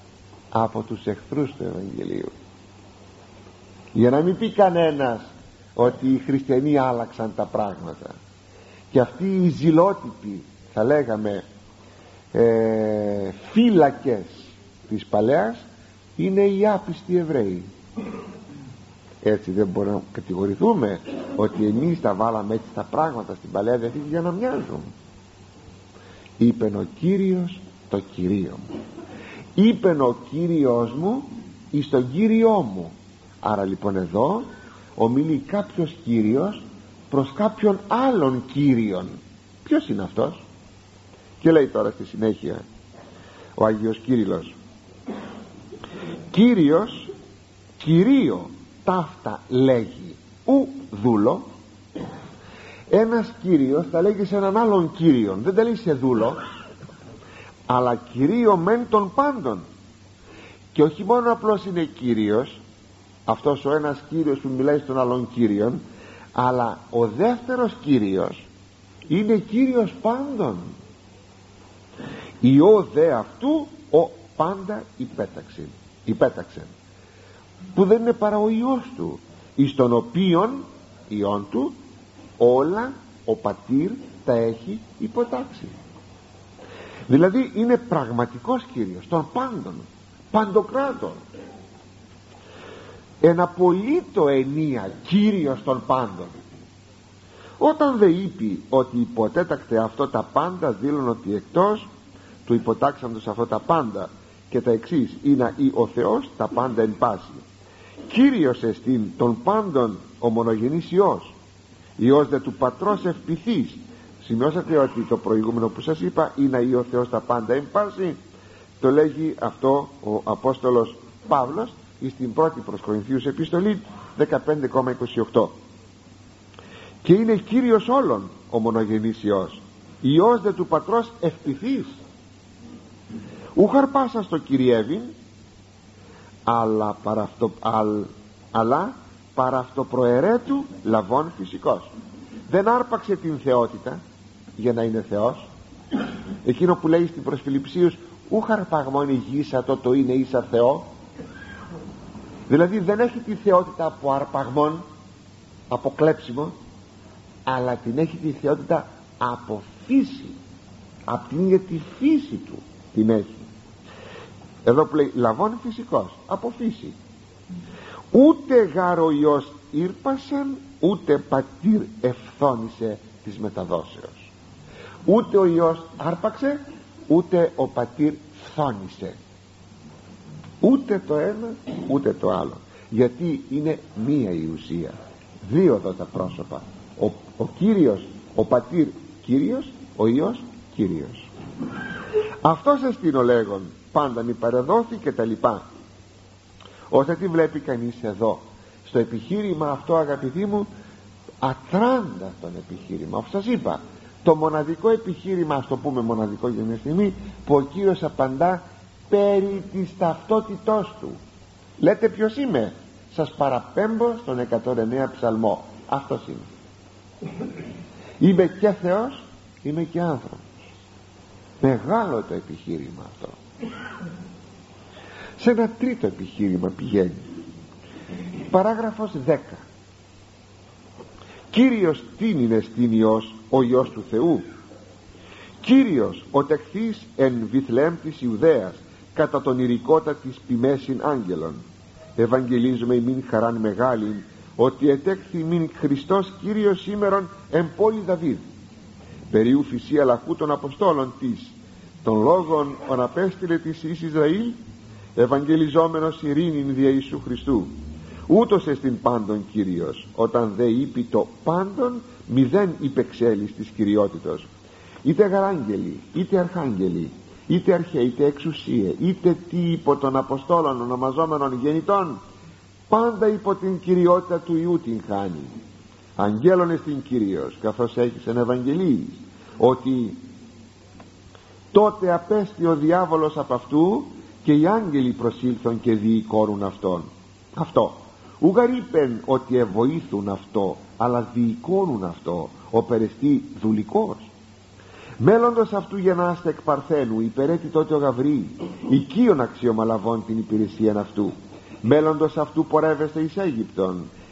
από τους εχθρούς του Ευαγγελίου, για να μην πει κανένας ότι οι χριστιανοί άλλαξαν τα πράγματα, και αυτοί οι ζηλότυποι, θα λέγαμε φύλακες της Παλαιάς, είναι οι άπιστοι Εβραίοι. Έτσι δεν μπορούμε να κατηγορηθούμε ότι εμείς τα βάλαμε έτσι τα πράγματα στην Παλαιά Διαθήκη για να μοιάζουν. Είπεν ο Κύριος το Κυρίο μου, είπεν ο Κύριος μου εις τον Κύριό μου. Άρα λοιπόν εδώ ομιλεί κάποιος Κύριος προς κάποιον άλλον Κύριον. Ποιος είναι αυτός? Και λέει τώρα στη συνέχεια ο Άγιος Κύριλλος: Κύριος Κυρίο ταύτα λέγει ου δούλο. Ένας Κύριος θα λέγει σε έναν άλλον Κύριον, δεν τα λέει σε δούλο, αλλά Κυρίο μεν των πάντων. Και όχι μόνο απλώς είναι Κύριος αυτός ο ένας Κύριος που μιλάει στον άλλον Κύριον, αλλά ο δεύτερος Κύριος είναι Κύριος πάντων. Υιό δε αυτού ο πάντα υπέταξεν, που δεν είναι παρά ο Υιός του, εις τον οποίον Υιόν του όλα ο Πατήρ τα έχει υποτάξει. Δηλαδή είναι πραγματικός Κύριος των πάντων, παντοκράτορ, εν απολύτω ενία Κύριος των πάντων. Όταν δε είπε ότι υποτέτακτε αυτό τα πάντα, δήλωνε ότι εκτός του υποτάξαντος αυτό τα πάντα και τα εξής είναι ή ο Θεός τα πάντα εν πάση. Κύριος εστίν των πάντων ο μονογενής Υιός, Υιός δε του Πατρός ευπηθής. Σημειώσατε ότι το προηγούμενο που σας είπα είναι ή ο Θεός τα πάντα εν πάση, το λέγει αυτό ο Απόστολος Παύλος στην πρώτη προς Κορινθίους επιστολή 15,28. Και είναι Κύριος όλων ο μονογενής Υιός, Υιός δε του Πατρός ευπηθής. Ούχαρ πάσα στο κυριεύειν, αλλά παρά αυτό προαιρέτου λαβών φυσικός. Δεν άρπαξε την θεότητα για να είναι Θεός. Εκείνο που λέει στην προς Φιλιππισίους, ούχαρ παγμόν ηγήσα το είναι ίσα Θεό. Δηλαδή δεν έχει τη θεότητα από αρπαγμόν, από κλέψιμο, αλλά την έχει τη θεότητα από φύση, από την ίδια τη φύση του την έχει. Εδώ που λέει λαβών φυσικός, από φύση. Ούτε γάρ ο Υιός ήρπασαν, ούτε Πατήρ ευθόνησε της μεταδόσεως. Ούτε ο Υιός άρπαξε, ούτε ο Πατήρ φθόνησε. Ούτε το ένα ούτε το άλλο, γιατί είναι μία η ουσία. Δύο εδώ τα πρόσωπα, ο Κύριος, ο Πατήρ Κύριος, ο Υιός Κύριος. Αυτός εστίν ο λέγον πάντα μη παρεδόθη και τα λοιπά. Ώστε τι βλέπει κανείς εδώ στο επιχείρημα αυτό, αγαπητοί μου, ατράνταχτον επιχείρημα. Αφού σας είπα, το μοναδικό επιχείρημα, ας το πούμε μοναδικό για μια στιγμή, που ο Κύριος απαντά περί της ταυτότητός του. Λέτε ποιος είμαι? Σας παραπέμπω στον 109 ψαλμό. Αυτός είμαι. Είμαι και Θεός, είμαι και άνθρωπος. Μεγάλο το επιχείρημα αυτό. Σε ένα τρίτο επιχείρημα πηγαίνει. Παράγραφος 10. Κύριος τιν είναι στην Υιός, ο Υιός του Θεού. Κύριος ο τεχθής εν Βιθλεέμ της Ιουδαίας, κατά τον ηρικότα της ποιμέσιν άγγελων. Ευαγγελίζουμε ημίν χαράν μεγάλην, ότι ετέχθη μην Χριστός Κύριος σήμερον εν πόλη Δαβίδ, περιού φυσία λαχού των Αποστόλων της, των λόγων οναπέστειλε της εις Ισραήλ, ευαγγελιζόμενος ειρήνην δια Ιησού Χριστού. Ούτως εστιν πάντων Κύριος, όταν δε είπε το πάντων, μηδέν υπεξέλεις της κυριότητος. Είτε γαράγγελοι, είτε αρχάγγελοι, είτε αρχαίοι, είτε εξουσίε, είτε τι υπό των Αποστόλων ονομαζόμενων γεννητών, πάντα υπό την κυριότητα του Ιού την χάνει. Αγγέλων εστιν Κύριος, καθώς έχεις εν Ευαγγελίης, ότι τότε απέστη ο διάβολος από αυτού και οι άγγελοι προσήλθον και διοικώνουν αυτόν. Αυτό ούγαρ είπεν ότι εβοήθουν αυτό, αλλά διοικώνουν αυτό, ο περιστή δουλικός. Μέλλοντος αυτού γεννάστε εκ Παρθένου, υπερέτη τότε ο Γαβρή, οικείον αξιωμα λαβών την υπηρεσίαν αυτού. Μέλλοντος αυτού πορεύεστε εις Αίγυπτον,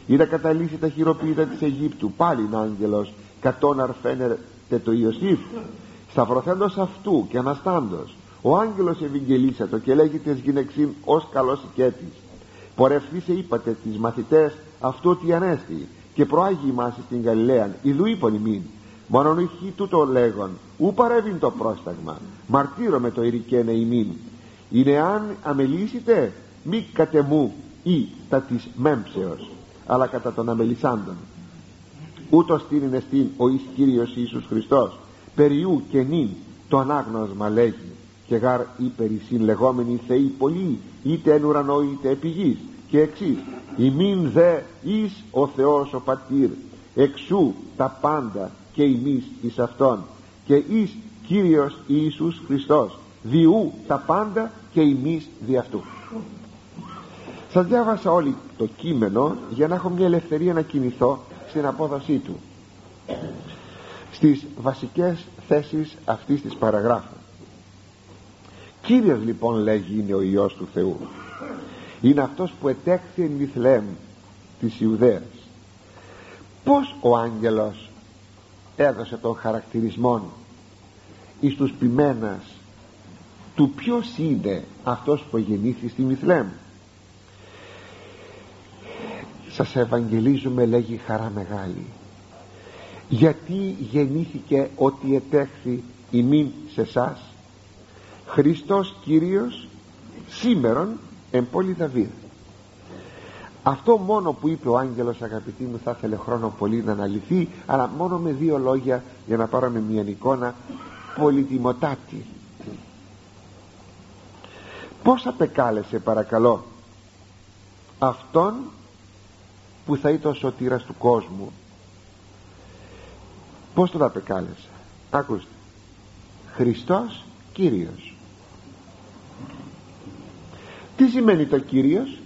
ή να καταλύσει τα χειροποίητα της Αιγύπτου. Πάλιν άγγελος κατών αρφένερτε το Ιωσήφ. Σταυρωθέντος αυτού και αναστάντος ο άγγελος ευηγγελίσατο και λέγει τες γυναιξήν ως καλός οικέτης. Πορευθήσε είπατε τις μαθητές αυτού ότι ανέστη και προάγει ημάς στην Γαλιλαίαν, ιδού είπον ημίν. Μόνον ηχεί τούτο λέγον, ου παρεύειν το πρόσταγμα, μαρτύρω με το ηρικένε ημίν. Είναι αν αμελήσετε, μη κατεμού ή τα της μέμψεως, αλλά κατά των αμελισάντων. Ούτως την είναι στην ο εις Κύριος Ιησούς Χριστός, περιού και νυν το ανάγνωσμα λέγει, και γάρ υπερησύν λεγόμενοι θεοί πολλοί, είτε εν ουρανό είτε επί γης, και εξής, ημίν δε εις ο Θεός ο Πατήρ, εξού τα πάντα και ημείς εις Αυτόν, και εις Κύριος Ιησούς Χριστός, διού τα πάντα και ημείς δι' Αυτού. Σας διάβασα όλη το κείμενο για να έχω μια ελευθερία να κινηθώ στην απόδοσή του, στις βασικές θέσεις αυτής της παραγράφου. Κύριος λοιπόν λέγει είναι ο Υιός του Θεού, είναι αυτός που ετέχθη εν Βηθλεέμ της Ιουδαίας. Πως ο άγγελος έδωσε τον χαρακτηρισμόν εις τους ποιμένας του ποιος είναι αυτός που γεννήθη στη Βηθλεέμ? Σας ευαγγελίζουμε, λέγει, χαρά μεγάλη, γιατί γεννήθηκε ότι ετέχθη ημίν σε εσάς Χριστός Κύριος σήμερον εν πόλη Δαβίδ. Αυτό μόνο που είπε ο άγγελος, αγαπητοί μου, θα ήθελε χρόνο πολύ να αναλυθεί, αλλά μόνο με δύο λόγια για να πάρουμε μια εικόνα πολυτιμοτάτη. Πώς απεκάλεσε, παρακαλώ, αυτόν που θα ήταν ο σωτήρας του κόσμου? Πώς τον απεκάλεσε? Ακούστε, Χριστός Κύριος. Τι σημαίνει το Κύριος?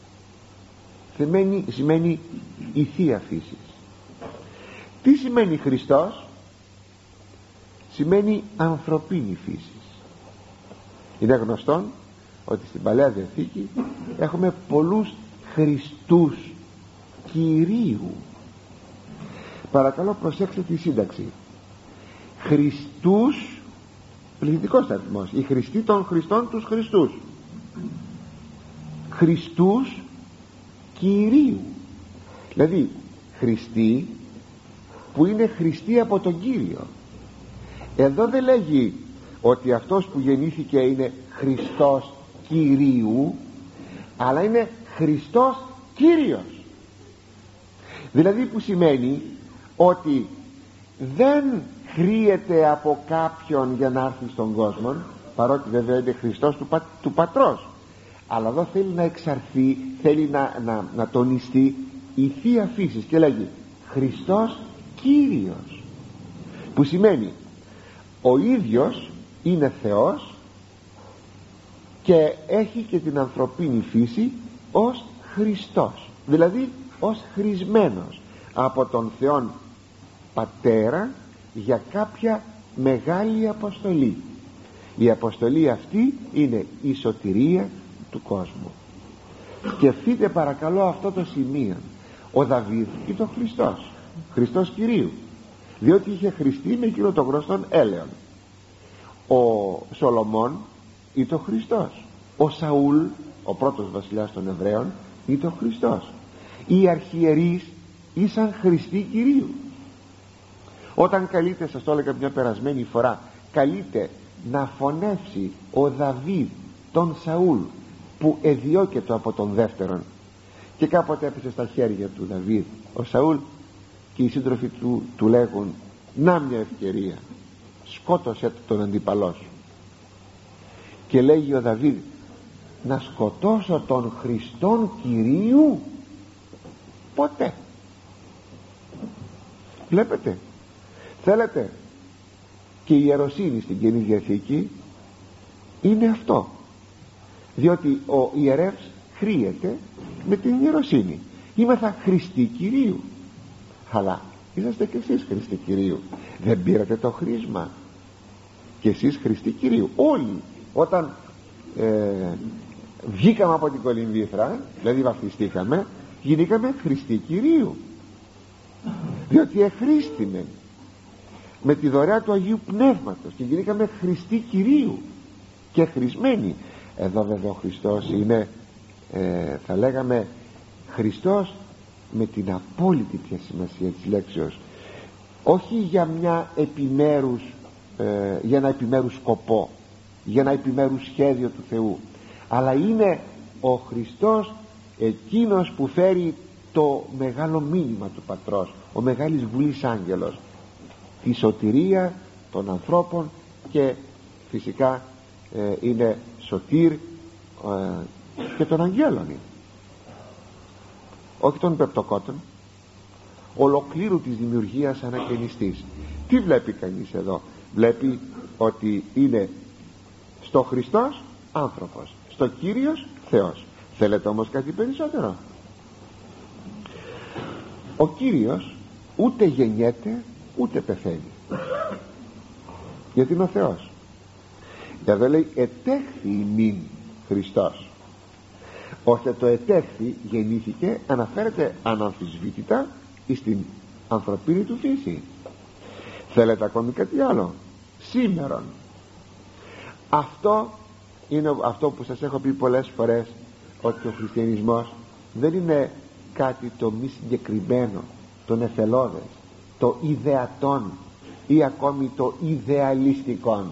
Σημαίνει η Θεία Φύση. Τι σημαίνει Χριστός? Σημαίνει ανθρωπίνη φύση. Είναι γνωστόν ότι στην Παλαιά Διαθήκη έχουμε πολλούς Χριστούς Κυρίου. Παρακαλώ προσέξτε τη σύνταξη. Χριστούς, πληθυντικός αριθμός, οι Χριστοί των Χριστών, τους Χριστούς. Χριστούς Κυρίου, δηλαδή Χριστοί που είναι Χριστοί από τον Κύριο. Εδώ δεν λέγει ότι αυτός που γεννήθηκε είναι Χριστός Κυρίου, αλλά είναι Χριστός Κύριος. Δηλαδή που σημαίνει ότι δεν χρειάζεται από κάποιον για να έρθει στον κόσμο, παρότι βέβαια είναι Χριστός του Πατρός, αλλά εδώ θέλει να εξαρθεί, θέλει να τονιστεί η Θεία Φύση και λέγει Χριστός Κύριος, που σημαίνει ο ίδιος είναι Θεός και έχει και την ανθρωπίνη φύση ως Χριστός, δηλαδή ως χρησμένος από τον Θεόν Πατέρα για κάποια μεγάλη αποστολή. Η αποστολή αυτή είναι η σωτηρία του κόσμου. Σκεφτείτε παρακαλώ αυτό το σημείο. Ο Δαβίδ ήταν Χριστός, Χριστός Κυρίου, διότι είχε χρηστεί με εκείνο τον γνωστόν έλεον. Ο Σολομών ήταν Χριστός. Ο Σαούλ, ο πρώτος βασιλιάς των Εβραίων, ήταν Χριστός. Οι αρχιερείς ήσαν Χριστοί Κυρίου. Όταν καλείται, σας το έλεγα μια περασμένη φορά, καλείται να φωνεύσει ο Δαβίδ τον Σαούλ που εδιώκεται από τον δεύτερον, και κάποτε έπεσε στα χέρια του Δαβίδ ο Σαούλ, και οι σύντροφοι του λέγουν να μια ευκαιρία, σκότωσέ τον αντίπαλό σου. Και λέγει ο Δαβίδ, να σκοτώσω τον Χριστόν Κυρίου? Ποτέ. Βλέπετε, θέλετε, και η ιεροσύνη στην Καινή Διαθήκη είναι αυτό, διότι ο ιερεύς χρείεται με την ιεροσύνη. Είμεθα Χριστοί Κυρίου. Αλλά είσαστε και εσείς Χριστοί Κυρίου. Δεν πήρατε το χρήσμα και εσείς Χριστοί Κυρίου? Όλοι όταν βγήκαμε από την κολυμβήθρα, δηλαδή βαφτιστήκαμε, Γίνηκαμε χρηστοί Κυρίου, διότι εχρήστημεν με τη δωρεά του Αγίου Πνεύματος και γίνηκαμε χρηστοί Κυρίου και χρησμένοι. Εδώ βέβαια ο Χριστός είναι θα λέγαμε Χριστός με την απόλυτη πια σημασία της λέξεως, όχι για μια επιμέρους για ένα επιμέρους σκοπό, για ένα επιμέρους σχέδιο του Θεού, αλλά είναι ο Χριστός εκείνος που φέρει το μεγάλο μήνυμα του Πατρός, ο μεγάλης βουλής άγγελος, τη σωτηρία των ανθρώπων, και φυσικά είναι σωτήρ και των αγγέλων είναι, όχι των πεπτοκότων, ολοκλήρου της δημιουργίας ανακαινιστής. Τι βλέπει κανείς εδώ? Βλέπει ότι είναι στο Χριστός άνθρωπος, στο Κύριος Θεός. Θέλετε όμως κάτι περισσότερο? Ο Κύριος ούτε γεννιέται ούτε πεθαίνει, γιατί είναι ο Θεός. Εδώ λέει ετέχθη ημίν Χριστός. Ώστε το ετέχθη, γεννήθηκε, αναφέρεται αναμφισβήτητα στην ανθρωπίνη του φύση. Θέλετε ακόμη κάτι άλλο? Σήμερον. Αυτό είναι αυτό που σας έχω πει πολλές φορές, ότι ο χριστιανισμός δεν είναι κάτι το μη συγκεκριμένο, το νεφελώδες, το ιδεατόν ή ακόμη το ιδεαλιστικόν.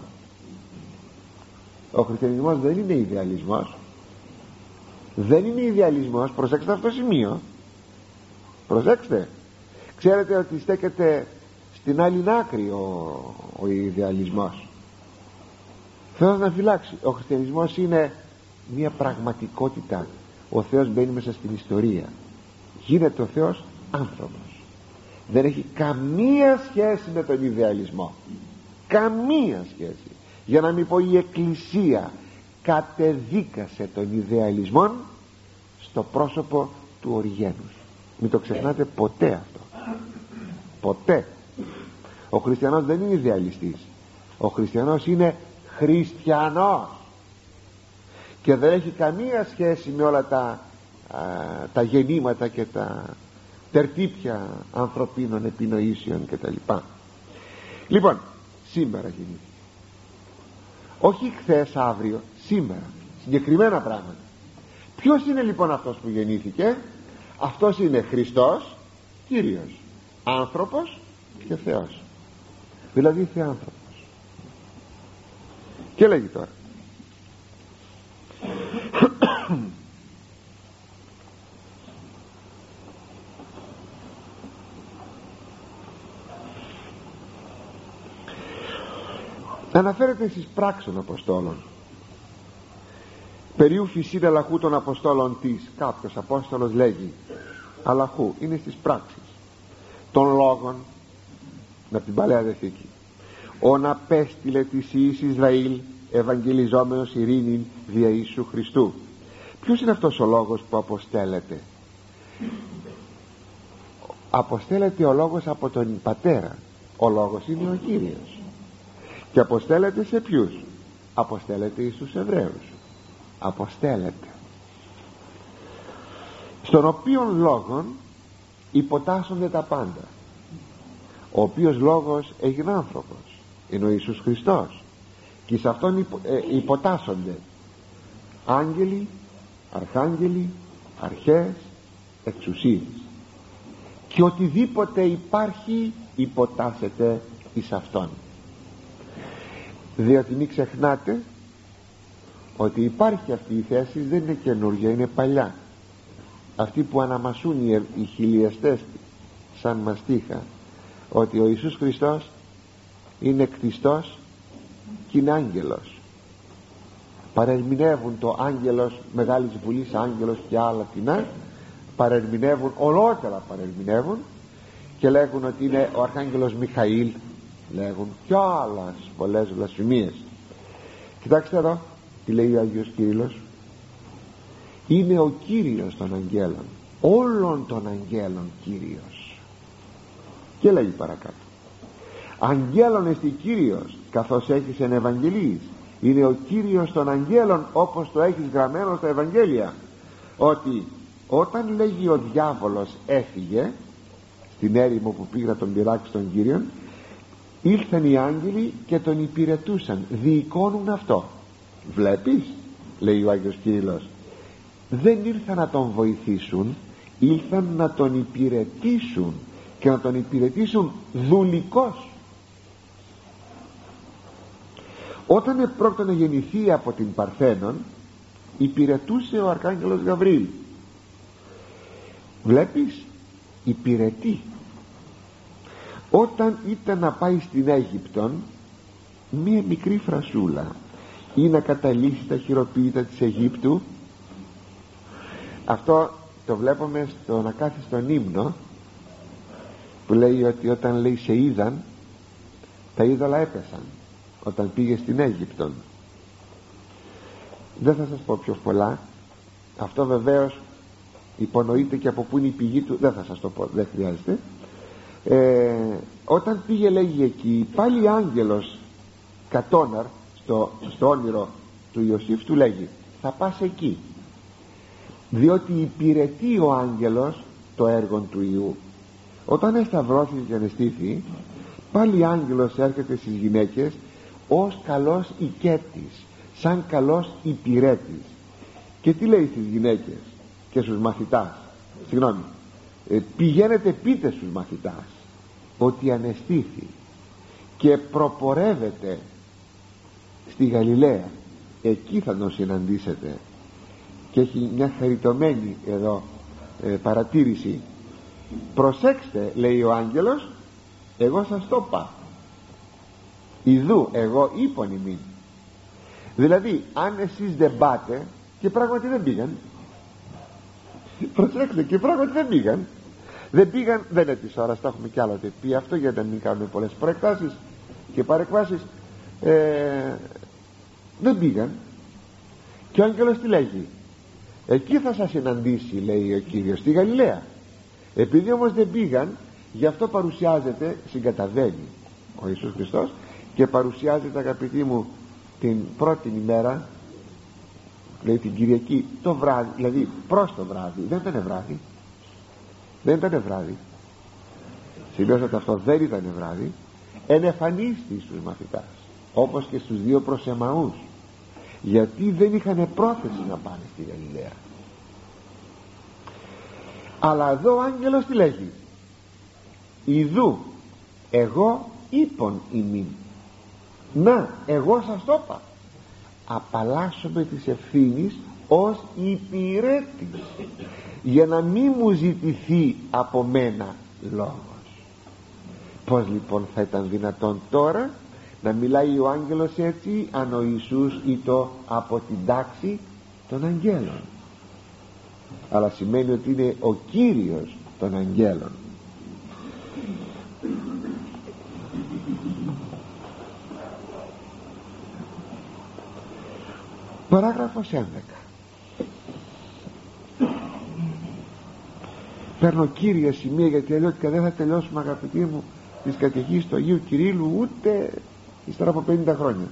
Ο χριστιανισμός δεν είναι ιδεαλισμός, δεν είναι ιδεαλισμός. Προσέξτε αυτό το σημείο, προσέξτε. Ξέρετε ότι στέκεται στην άλλη άκρη ο ιδεαλισμός. Θέλω να φυλάξει. Ο χριστιανισμός είναι μια πραγματικότητα. Ο Θεός μπαίνει μέσα στην ιστορία, γίνεται ο Θεός άνθρωπος. Δεν έχει καμία σχέση με τον ιδεαλισμό, καμία σχέση. Για να μην πω η Εκκλησία κατεδίκασε τον ιδεαλισμό στο πρόσωπο του Οριγένους. Μην το ξεχνάτε ποτέ αυτό, ποτέ. Ο χριστιανός δεν είναι ιδεαλιστής, ο χριστιανός είναι χριστιανός και δεν έχει καμία σχέση με όλα τα γεννήματα και τα τερτύπια ανθρωπίνων επινοήσεων κτλ. Λοιπόν, σήμερα γεννήθηκε, όχι χθες, αύριο, σήμερα, συγκεκριμένα πράγματα. Ποιος είναι λοιπόν αυτός που γεννήθηκε? Αυτός είναι Χριστός Κύριος, άνθρωπος και Θεός, δηλαδή Θεάνθρωπος. Και λέγει τώρα αναφέρεται στις πράξεις των Αποστόλων. Περίου φυσίν αλαχού των Αποστόλων της. Κάποιος Απόστολος λέγει αλαχού, είναι στις πράξεις των λόγων με την Παλαιά Διαθήκη. «Ον απέστειλε της Ιης Ισραήλ ευαγγελιζόμενος ειρήνην δια Ιησού Χριστού». Ποιος είναι αυτός ο λόγος που αποστέλλεται? Αποστέλλεται ο λόγος από τον Πατέρα. Ο λόγος είναι ο Κύριος. Και αποστέλλεται σε ποιους? Αποστέλλεται εις τους Εβραίους. Αποστέλλεται, στον οποίον λόγον υποτάσσονται τα πάντα. Ο οποίος λόγος έγινε άνθρωπος, είναι ο Ιησούς Χριστός, και σε αυτόν υποτάσσονται άγγελοι, αρχάγγελοι, αρχές, εξουσίες, και οτιδήποτε υπάρχει υποτάσσεται εις αυτόν. Διότι μην ξεχνάτε ότι υπάρχει αυτή η θέση, δεν είναι καινούργια, είναι παλιά. Αυτοί που αναμασούν οι χιλιαστές σαν μαστίχα, ότι ο Ιησούς Χριστός είναι κτιστός και είναι άγγελος. Παρερμηνεύουν το άγγελος, μεγάλης βουλής άγγελος και άλλα τινά, παρερμηνεύουν, ολότερα παρερμηνεύουν, και λέγουν ότι είναι ο αρχάγγελος Μιχαήλ, λέγουν και άλλες πολλές βλασφημίες. Κοιτάξτε εδώ τι λέει ο Άγιος Κύριλλος. Είναι ο Κύριος των αγγέλων, όλων των αγγέλων Κύριος. Και λέγει παρακάτω, αγγέλων εστι Κύριος, καθώς έχεις εν Ευαγγελίης. Είναι ο Κύριος των αγγέλων, όπως το έχεις γραμμένο στα Ευαγγέλια, ότι όταν λέγει ο διάβολος έφυγε στην έρημο που πήγε να τον πειράξει τον Κύριον, ήλθαν οι άγγελοι και τον υπηρετούσαν, διεικώνουν αυτό. Βλέπεις, λέει ο Άγιος Κύριλλος, δεν ήρθαν να τον βοηθήσουν, ήλθαν να τον υπηρετήσουν, και να τον υπηρετήσουν δουλικός. Όταν επρόκειτο να γεννηθεί από την Παρθένον, υπηρετούσε ο Αρχάγγελος Γαβρίλ. Βλέπεις, υπηρετεί. Όταν ήταν να πάει στην Αίγυπτον, μία μικρή φρασούλα, ή να καταλύσει τα χειροποίητα της Αιγύπτου, αυτό το βλέπουμε στο ακάθιστον ύμνο, που λέει ότι όταν λέει σε είδαν, τα είδωλα έπεσαν όταν πήγε στην Αίγυπτον. Δεν θα σας πω πιο πολλά, αυτό βεβαίως υπονοείται και από πού είναι η πηγή του, δεν θα σας το πω, δεν χρειάζεται. Όταν πήγε, λέγει εκεί, πάλι άγγελος κατώναρ στο όνειρο του Ιωσήφ, του λέγει, θα πας εκεί, διότι υπηρετεί ο άγγελος το έργο του Υιού. Όταν εσταυρώθηκε και ανεστήθη, πάλι άγγελος έρχεται στις γυναίκες ως καλός οικέτης, σαν καλός υπηρέτης. Και τι λέει στις γυναίκες και στους μαθητάς, συγγνώμη, πηγαίνετε πείτε στους μαθητάς ότι ανεστήθη και προπορεύεται στη Γαλιλαία, εκεί θα τον συναντήσετε. Και έχει μια χαριτωμένη εδώ παρατήρηση. Προσέξτε, λέει ο άγγελος, εγώ σας το είπα, ιδού εγώ είπον ημίν. Δηλαδή αν εσείς δεν πάτε, και πράγματι δεν πήγαν, προσέξτε, και πράγματι δεν πήγαν, δεν είναι της ώρας, τα έχουμε κι άλλοτε πει αυτό, για να μην κάνουμε πολλές προεκτάσεις και παρεκβάσεις. Δεν πήγαν, και ο άγγελος τι λέγει, εκεί θα σας συναντήσει, λέει ο Κύριος, στη Γαλιλαία. Επειδή όμως δεν πήγαν, γι' αυτό παρουσιάζεται, συγκαταβαίνει ο Ιησούς Χριστός και παρουσιάζεται, αγαπητοί μου, την πρώτη ημέρα, λέει την Κυριακή, το βράδυ, δηλαδή προς το βράδυ, δεν ήταν βράδυ, σημειώσατε αυτό, δεν ήταν βράδυ, ενεφανίστη στους μαθητάς, όπως και στους δύο προς Εμαούς, γιατί δεν είχαν πρόθεση να πάνε στη Γαλιλαία. Αλλά εδώ ο άγγελος τι λέγει, ιδού εγώ είπον ημίν, να εγώ σας το είπα, απαλλάσσομαι της ευθύνης ως υπηρέτης, για να μην μου ζητηθεί από μένα λόγος. Πως λοιπόν θα ήταν δυνατόν τώρα να μιλάει ο άγγελος έτσι, αν ο Ιησούς ήτο από την τάξη των αγγέλων? Αλλά σημαίνει ότι είναι ο Κύριος των αγγέλων. Παράγραφος 11. Παίρνω κύρια σημεία, γιατί αλλιώτικα δεν θα τελειώσουμε, αγαπητοί μου, τις καταιγήσεις του Αγίου Κυρίλλου ούτε ύστερα από 50 χρόνια.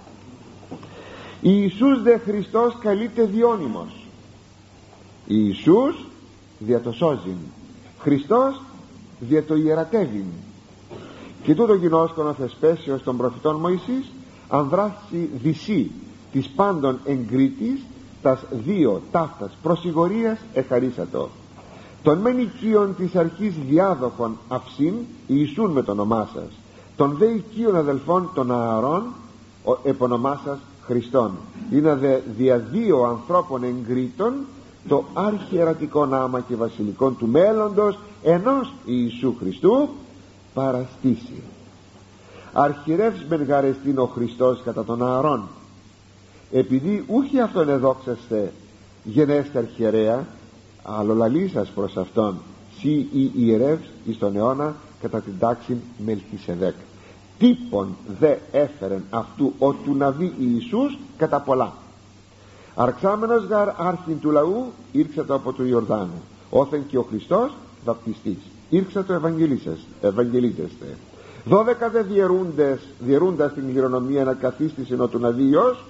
Ιησούς δε Χριστός καλείται διώνυμος. Ιησούς δια το σώζειν, Χριστός δια το ιερατεύειν. Και τούτο γινώσκον ο θεσπέσιος των προφητών Μωυσής, ανδράσει δυσί της πάντων εγκρίτης, τας δύο ταύτας προσηγορίας εχαρίσατο. Τον μεν οικείων της αρχής διάδοχων αυσίν Ιησούν με το όνομά σας, τον δε οικείων αδελφών των Ααρών επωνομά σας Χριστόν. Είναι δε δια δύο ανθρώπων εγκρίτων το αρχιερατικό άμα και βασιλικών του μέλλοντος ενός Ιησού Χριστού παραστήσει. Αρχιερεύς μεν γαρεστήν ο Χριστός κατά των Ααρών, επειδή ούχι αυτόν εδόξαστε γενέστε αρχιερέα, αλλολαλή σας προς αυτόν, σύ ή ιερεύς εις τον αιώνα κατά την τάξη Μελχισεδέκ. Τύπον δε έφερεν αυτού ο του Ναβί Ιησούς κατά πολλά. Αρξάμενος γαρ άρχιν του λαού ήρξατο από του Ιορδάνου, όθεν και ο Χριστός βαπτιστής ήρξατο ευαγγελίτεστε. 12 δε διαιρούντας την χειρονομία να καθίστησιν ο του Ναβί Υιός,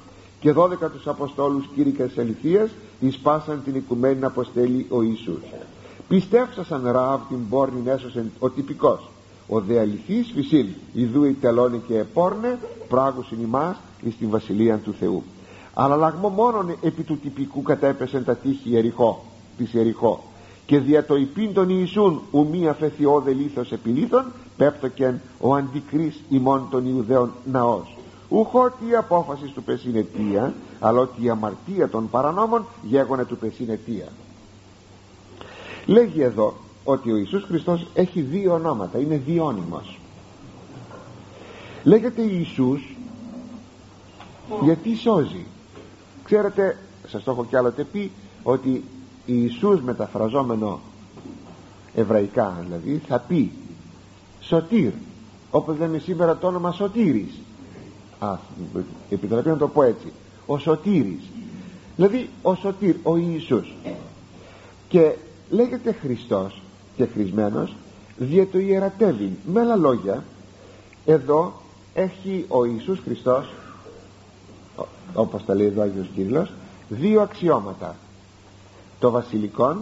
και 12 τους Αποστόλους κήρυκας αληθείας εισπάσαν την οικουμένη να αποστέλει ο Ιησούς. Πιστεύσασαν Ραάβ την πόρνην έσωσεν ο τυπικός, ο δε αληθής φυσίλ ιδού η τελώνη και επόρνε πράγουσιν ημάς εις την βασιλεία του Θεού. Αλλά λαγμό μόνον επί του τυπικού κατέπεσεν τα τείχη της Ιεριχώ, και δια το υπήν των Ιησούν ουμή αφαιθιώδε λίθος επιλήθων πέπτοκεν ο αντικρής ημών των Ιουδαίων ναός. Ούχο τι απόφαση του πεσίν αιτία, αλλά ότι η αμαρτία των παρανόμων γέγονε του πεσίν αιτία. Λέγει εδώ ότι ο Ιησούς Χριστός έχει δύο ονόματα, είναι διώνυμος. Λέγεται Ιησούς γιατί σώζει. Ξέρετε, σας το έχω κι άλλοτε πει, ότι Ιησούς μεταφραζόμενο εβραϊκά δηλαδή θα πει Σωτήρ, όπως λέμε σήμερα το όνομα Σωτήρης. Επιτραπεί να το πω έτσι, ο Σωτήρης, δηλαδή ο Σωτήρ, ο Ιησούς. Και λέγεται Χριστός και χρησμένος δια το ιερατεύει. Με άλλα λόγια, εδώ έχει ο Ιησούς Χριστός, όπως τα λέει εδώ ο Άγιος Κύριλλος, δύο αξιώματα, το βασιλικόν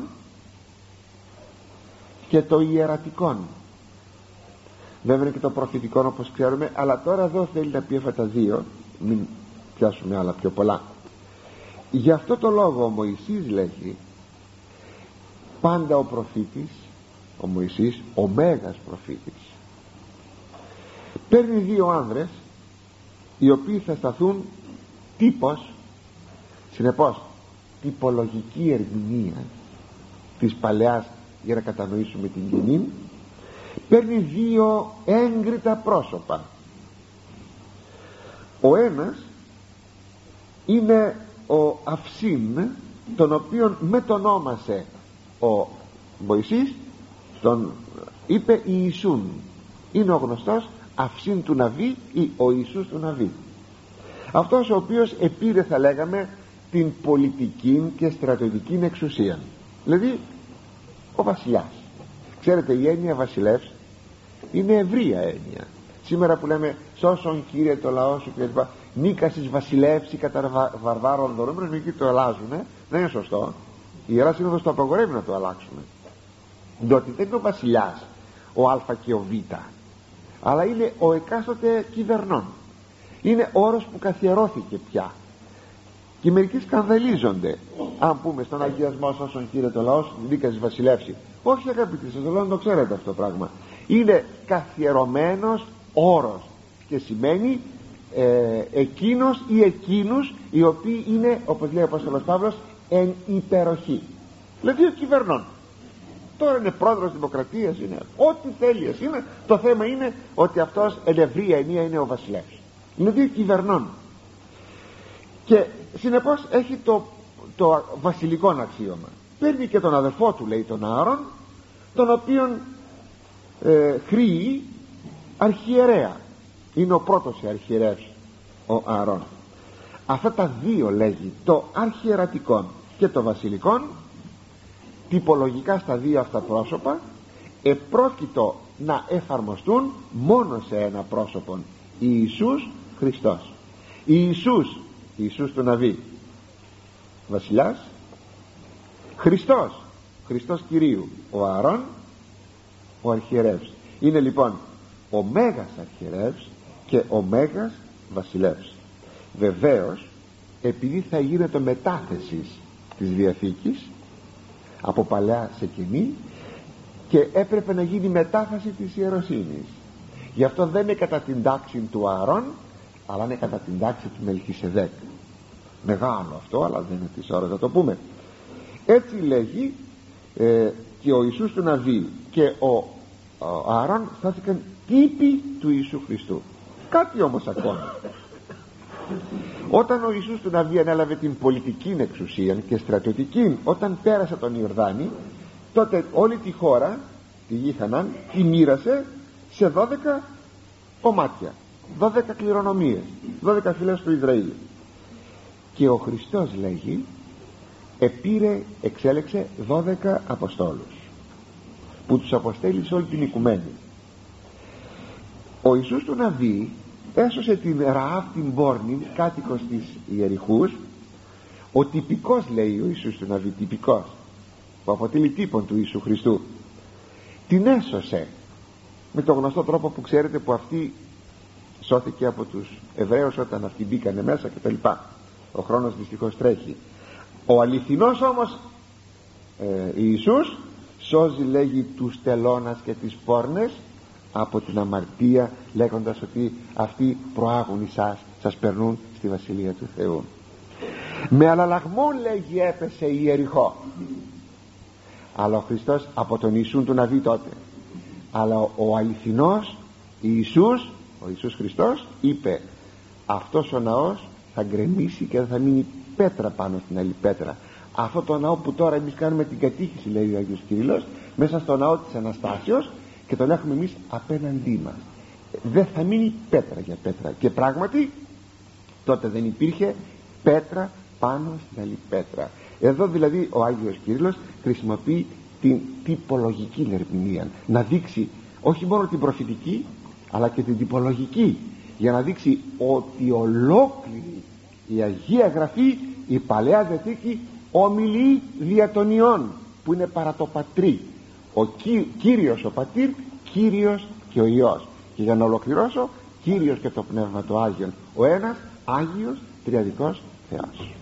και το ιερατικόν. Βέβαια είναι και το προφητικόν όπως ξέρουμε, αλλά τώρα εδώ θέλει να πει αυτά τα δύο, μην πιάσουμε άλλα πιο πολλά. Γι' αυτό το λόγο ο Μωυσής λέγει πάντα ο προφήτης, ο Μωυσής, ο μέγας προφήτης, παίρνει δύο άνδρες οι οποίοι θα σταθούν τύπος, συνεπώς τυπολογική ερμηνεία της Παλαιάς για να κατανοήσουμε την κοινή. Παίρνει δύο έγκριτα πρόσωπα. Ο ένας είναι ο Αυσίν, τον οποίον μετονόμασε ο Μωυσής, τον είπε Ιησούν. Είναι ο γνωστός Αυσίν του Ναβί ή ο Ιησούς του Ναβί, αυτός ο οποίος επήρε, θα λέγαμε, την πολιτική και στρατιωτική εξουσία, δηλαδή ο βασιλιάς. Ξέρετε, η έννοια βασιλεύς είναι ευρεία έννοια. Σήμερα που λέμε σώσον Κύριε το λαό σου κλπ, νίκασης βασιλεύσει κατά βαρβάρων δωρούμενων, εκεί το αλλάζουνε. Δεν είναι σωστό. Η Ιερά Σύνοδος το απαγορεύει να το αλλάξουμε, διότι δεν είναι ο βασιλιάς ο Α και ο Β, αλλά είναι ο εκάστοτε κυβερνών. Είναι όρος που καθιερώθηκε πια, και μερικοί σκανδαλίζονται αν πούμε στον αγιασμό σώσον Κύριε το λαό σου νίκασης βασιλεύσει. Όχι αγαπητοί, σας το λέω να το ξέρετε αυτό το πράγμα. Είναι καθιερωμένος όρος και σημαίνει εκείνος ή εκείνους οι οποίοι είναι, όπως λέει ο Απόστολος Παύλος, εν υπεροχή, δηλαδή ο κυβερνών. Τώρα είναι πρόεδρος δημοκρατίας, είναι ό,τι θέλει εσύ είναι. Το θέμα είναι ότι αυτός εν ευρία ενία είναι ο βασιλεύς, δηλαδή ο κυβερνών. Και συνεπώς έχει το βασιλικό αξίωμα. Παίρνει και τον αδερφό του, λέει, τον Άρων, τον οποίον χρήει αρχιερέα. Είναι ο πρώτος αρχιερεύς ο Άρων. Αυτά τα δύο, λέγει, το αρχιερατικόν και το βασιλικόν, τυπολογικά στα δύο αυτά πρόσωπα, επρόκειτο να εφαρμοστούν μόνο σε ένα πρόσωπο, Ιησούς Χριστός. Ιησούς του Ναβί, βασιλιάς, Χριστός Κυρίου, ο Άρων, ο αρχιερεύς. Είναι λοιπόν ο μέγας αρχιερεύς και ο μέγας βασιλεύς. Βεβαίως, επειδή θα γίνεται μετάθεση της Διαθήκης από παλαιά σε καινή, και έπρεπε να γίνει μετάφαση της ιεροσύνης, γι' αυτό δεν είναι κατά την τάξη του Άρων, αλλά είναι κατά την τάξη του Μελχισεδέκ. Μεγάλο αυτό, αλλά δεν είναι της ώρας να το πούμε. Έτσι λέγει, και ο Ιησούς του Ναβί και ο Άρων στάθηκαν τύποι του Ιησού Χριστού. Κάτι όμως ακόμα, όταν ο Ιησούς του Ναβί ανέλαβε την πολιτική εξουσία και στρατιωτική, όταν πέρασε τον Ιορδάνη, τότε όλη τη χώρα, τη γη Χανάν, τη μοίρασε σε 12 κομμάτια, 12 κληρονομίες, 12 φυλές του Ισραήλ. Και ο Χριστός, λέγει, εξέλεξε 12 Αποστόλους, που τους αποστέλει σε όλη την οικουμένη. Ο Ιησούς του Ναβί έσωσε την Ραάβ την πόρνη, κάτοικος της Ιεριχούς. Ο τυπικός, λέει ο Ιησούς του Ναβί, τυπικός, που αποτελεί τύπον του Ιησού Χριστού, την έσωσε με τον γνωστό τρόπο που ξέρετε, που αυτή σώθηκε από τους Εβραίους όταν αυτοί μπήκανε μέσα κτλ. Ο χρόνος δυστυχώς τρέχει. Ο αληθινός όμως Ιησούς σώζει, λέγει, τους τελώνας και τις πόρνες από την αμαρτία, λέγοντας ότι αυτοί προάγουν εσάς, σας περνούν στη Βασιλεία του Θεού. Με αλλαλαγμό, λέγει, έπεσε η Ιεριχώ. Αλλά ο Χριστός, από τον Ιησούν του Ναβί τότε, αλλά ο αληθινός Ιησούς, ο Ιησούς Χριστός, είπε, αυτός ο ναός θα γκρεμίσει και δεν θα μείνει πέτρα πάνω στην άλλη πέτρα. Αυτό το ναό που τώρα εμείς κάνουμε την κατήχηση, λέει ο Άγιος Κυρίλλος, μέσα στο ναό της Αναστάσεως, και τον έχουμε εμείς απέναντί μας, δεν θα μείνει πέτρα για πέτρα. Και πράγματι τότε δεν υπήρχε πέτρα πάνω στην άλλη πέτρα. Εδώ δηλαδή ο Άγιος Κύριλλος χρησιμοποιεί την τυπολογική ερμηνεία, να δείξει όχι μόνο την προφητική αλλά και την τυπολογική, για να δείξει ότι ολόκληρη η Αγία Γραφή, η Παλαιά Διαθήκη, ομιλεί δια των Υιών, που είναι παρά το Πατρί. Ο Κύριος ο Πατήρ, Κύριος και ο Υιός. Και για να ολοκληρώσω, Κύριος και το Πνεύμα το Άγιον, ο ένας Άγιος Τριαδικός Θεός.